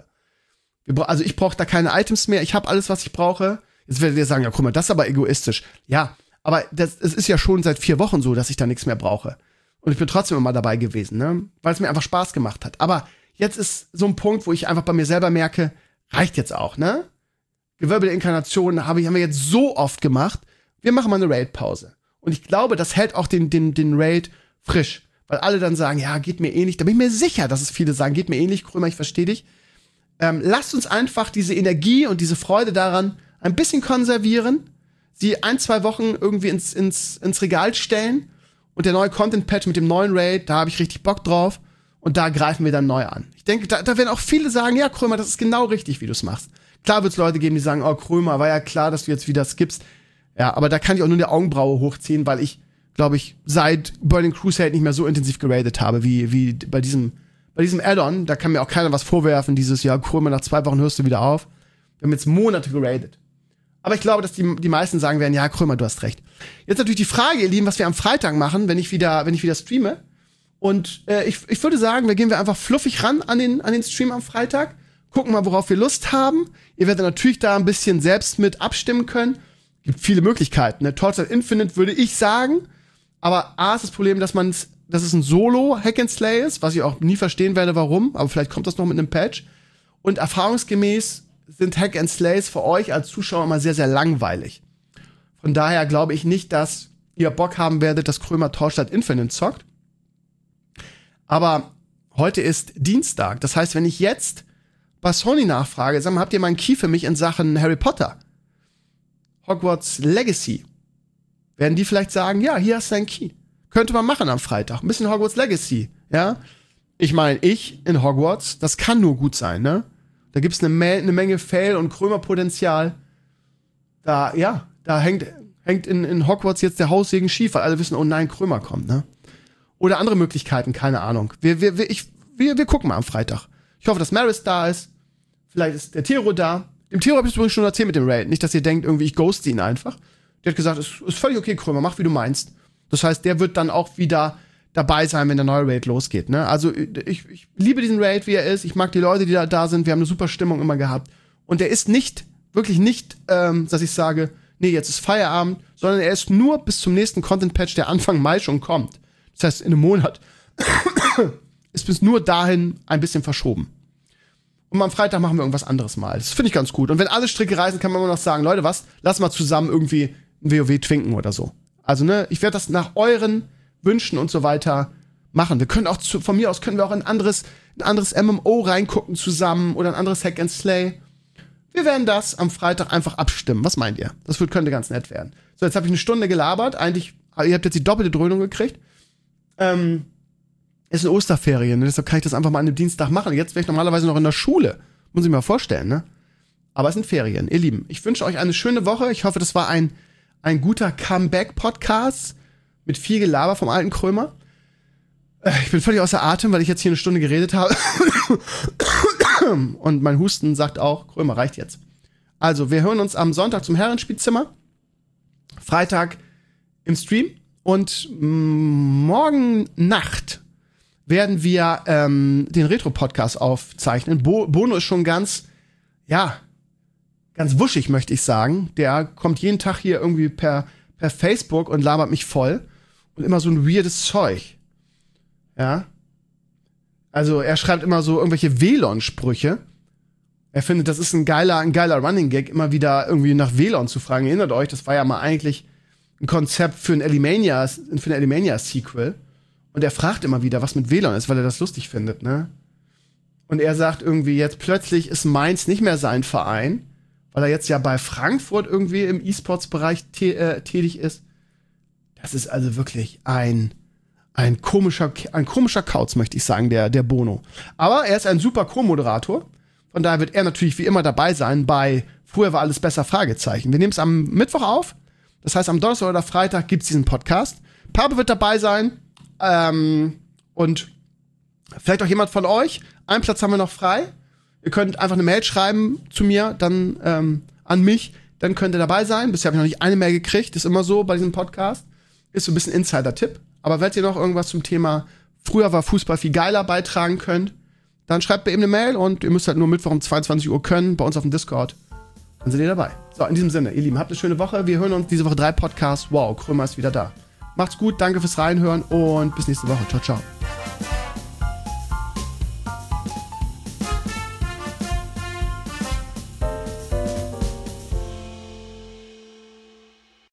Also ich brauche da keine Items mehr, ich habe alles, was ich brauche. Jetzt werdet ihr sagen, ja, guck mal, das ist aber egoistisch. Ja, aber das, es ist ja schon seit vier Wochen so, dass ich da nichts mehr brauche. Und ich bin trotzdem immer dabei gewesen, ne? Weil es mir einfach Spaß gemacht hat. Aber jetzt ist so ein Punkt, wo ich einfach bei mir selber merke, reicht jetzt auch, ne? Gewölbe der Inkarnation habe ich, haben wir jetzt so oft gemacht. Wir machen mal eine Raid-Pause. Und ich glaube, das hält auch den, den, den Raid frisch. Weil alle dann sagen, ja, geht mir ähnlich. Da bin ich mir sicher, dass es viele sagen, geht mir ähnlich, Krömer, ich verstehe dich. Ähm, lasst uns einfach diese Energie und diese Freude daran ein bisschen konservieren, sie ein, zwei Wochen irgendwie ins, ins, ins Regal stellen und der neue Content-Patch mit dem neuen Raid, da habe ich richtig Bock drauf und da greifen wir dann neu an. Ich denke, da, da werden auch viele sagen, ja, Krömer, das ist genau richtig, wie du es machst. Klar wird es Leute geben, die sagen, oh, Krömer, war ja klar, dass du jetzt wieder skippst. Ja, aber da kann ich auch nur eine Augenbraue hochziehen, weil ich, glaube ich, seit Burning Crusade nicht mehr so intensiv geradet habe, wie, wie bei diesem, bei diesem Add-on. Da kann mir auch keiner was vorwerfen, dieses, ja, Krömer, nach zwei Wochen hörst du wieder auf. Wir haben jetzt Monate geradet. Aber ich glaube, dass die, die meisten sagen werden, ja, Krömer, du hast recht. Jetzt natürlich die Frage, ihr Lieben, was wir am Freitag machen, wenn ich wieder, wenn ich wieder streame. Und äh, ich, ich würde sagen, wir gehen wir einfach fluffig ran an den, an den Stream am Freitag. Gucken mal, worauf wir Lust haben. Ihr werdet natürlich da ein bisschen selbst mit abstimmen können. Gibt viele Möglichkeiten. Ne? Torchlight Infinite würde ich sagen. Aber A ist das Problem, dass man dass es ein Solo-Hack-and-Slay ist, was ich auch nie verstehen werde, warum. Aber vielleicht kommt das noch mit einem Patch. Und erfahrungsgemäß sind Hack-and-Slays für euch als Zuschauer immer sehr, sehr langweilig. Von daher glaube ich nicht, dass ihr Bock haben werdet, dass Krömer Torchlight Infinite zockt. Aber heute ist Dienstag. Das heißt, wenn ich jetzt bei Sony nachfrage, sag mal, habt ihr mal einen Key für mich in Sachen Harry Potter? Hogwarts Legacy. Werden die vielleicht sagen, ja, hier hast du einen Key. Könnte man machen am Freitag. Ein bisschen Hogwarts Legacy, ja? Ich meine, ich in Hogwarts, das kann nur gut sein, ne? Da gibt's eine, Me- eine Menge Fail- und Krömerpotenzial. Da, ja, da hängt, hängt in, in Hogwarts jetzt der Haussegen schief, weil alle wissen, oh nein, Krömer kommt, ne? Oder andere Möglichkeiten, keine Ahnung. Wir, wir, wir, ich, wir, wir gucken mal am Freitag. Ich hoffe, dass Maris da ist. Vielleicht ist der Tiro da. Dem Theo habe ich es übrigens schon erzählt mit dem Raid. Nicht, dass ihr denkt, irgendwie ich ghoste ihn einfach. Der hat gesagt, ist, ist völlig okay, Krömer, mach wie du meinst. Das heißt, der wird dann auch wieder dabei sein, wenn der neue Raid losgeht. Ne? Also ich, ich liebe diesen Raid, wie er ist. Ich mag die Leute, die da, da sind. Wir haben eine super Stimmung immer gehabt. Und der ist nicht, wirklich nicht, ähm, dass ich sage, nee, jetzt ist Feierabend, sondern er ist nur bis zum nächsten Content-Patch, der Anfang Mai schon kommt. Das heißt, in einem Monat ist bis nur dahin ein bisschen verschoben. Und am Freitag machen wir irgendwas anderes mal. Das finde ich ganz gut. Und wenn alle Stricke reißen, kann man immer noch sagen, Leute, was? Lass mal zusammen irgendwie ein WoW twinken oder so. Also, ne, ich werde das nach euren Wünschen und so weiter machen. Wir können auch, zu, von mir aus können wir auch ein anderes, ein anderes M M O reingucken zusammen oder ein anderes Hack and Slay. Wir werden das am Freitag einfach abstimmen. Was meint ihr? Das wird, könnte ganz nett werden. So, jetzt habe ich eine Stunde gelabert. Eigentlich, ihr habt jetzt die doppelte Dröhnung gekriegt. Ähm, ist eine Osterferien, ne? Deshalb kann ich das einfach mal an einem Dienstag machen. Jetzt wäre ich normalerweise noch in der Schule. Muss ich mir mal vorstellen, ne? Aber es sind Ferien, ihr Lieben. Ich wünsche euch eine schöne Woche. Ich hoffe, das war ein, ein guter Comeback-Podcast mit viel Gelaber vom alten Krömer. Ich bin völlig außer Atem, weil ich jetzt hier eine Stunde geredet habe. Und mein Husten sagt auch, Krömer, reicht jetzt. Also, wir hören uns am Sonntag zum Herrenspielzimmer. Freitag im Stream. Und morgen Nacht werden wir ähm, den Retro-Podcast aufzeichnen. Bo- Bono ist schon ganz, ja, ganz wuschig, möchte ich sagen. Der kommt jeden Tag hier irgendwie per, per Facebook und labert mich voll. Und immer so ein weirdes Zeug. Ja. Also er schreibt immer so irgendwelche W L A N-Sprüche. Er findet, das ist ein geiler, ein geiler Running-Gag, immer wieder irgendwie nach W L A N zu fragen. Erinnert euch, das war ja mal eigentlich ein Konzept für ein Alimania, für ein Alimania-Sequel. Und er fragt immer wieder, was mit W L A N ist, weil er das lustig findet, ne? Und er sagt irgendwie, jetzt plötzlich ist Mainz nicht mehr sein Verein, weil er jetzt ja bei Frankfurt irgendwie im E-Sports-Bereich tä- äh, tätig ist. Das ist also wirklich ein, ein komischer, ein komischer Kauz, möchte ich sagen, der, der Bono. Aber er ist ein super Co-Moderator. Von daher wird er natürlich wie immer dabei sein bei Früher war alles besser, Fragezeichen. Wir nehmen es am Mittwoch auf. Das heißt, am Donnerstag oder Freitag gibt's diesen Podcast. Pape wird dabei sein. Ähm, und vielleicht auch jemand von euch. Einen Platz haben wir noch frei. Ihr könnt einfach eine Mail schreiben zu mir, dann ähm, an mich. Dann könnt ihr dabei sein. Bisher habe ich noch nicht eine Mail gekriegt. Ist immer so bei diesem Podcast. Ist so ein bisschen Insider-Tipp. Aber wenn ihr noch irgendwas zum Thema Früher war Fußball viel geiler beitragen könnt, dann schreibt mir eben eine Mail und ihr müsst halt nur Mittwoch um zweiundzwanzig Uhr können, bei uns auf dem Discord. Dann seid ihr dabei. So, in diesem Sinne, ihr Lieben, habt eine schöne Woche. Wir hören uns diese Woche drei Podcasts. Wow, Krömer ist wieder da. Macht's gut, danke fürs Reinhören und bis nächste Woche. Ciao, ciao.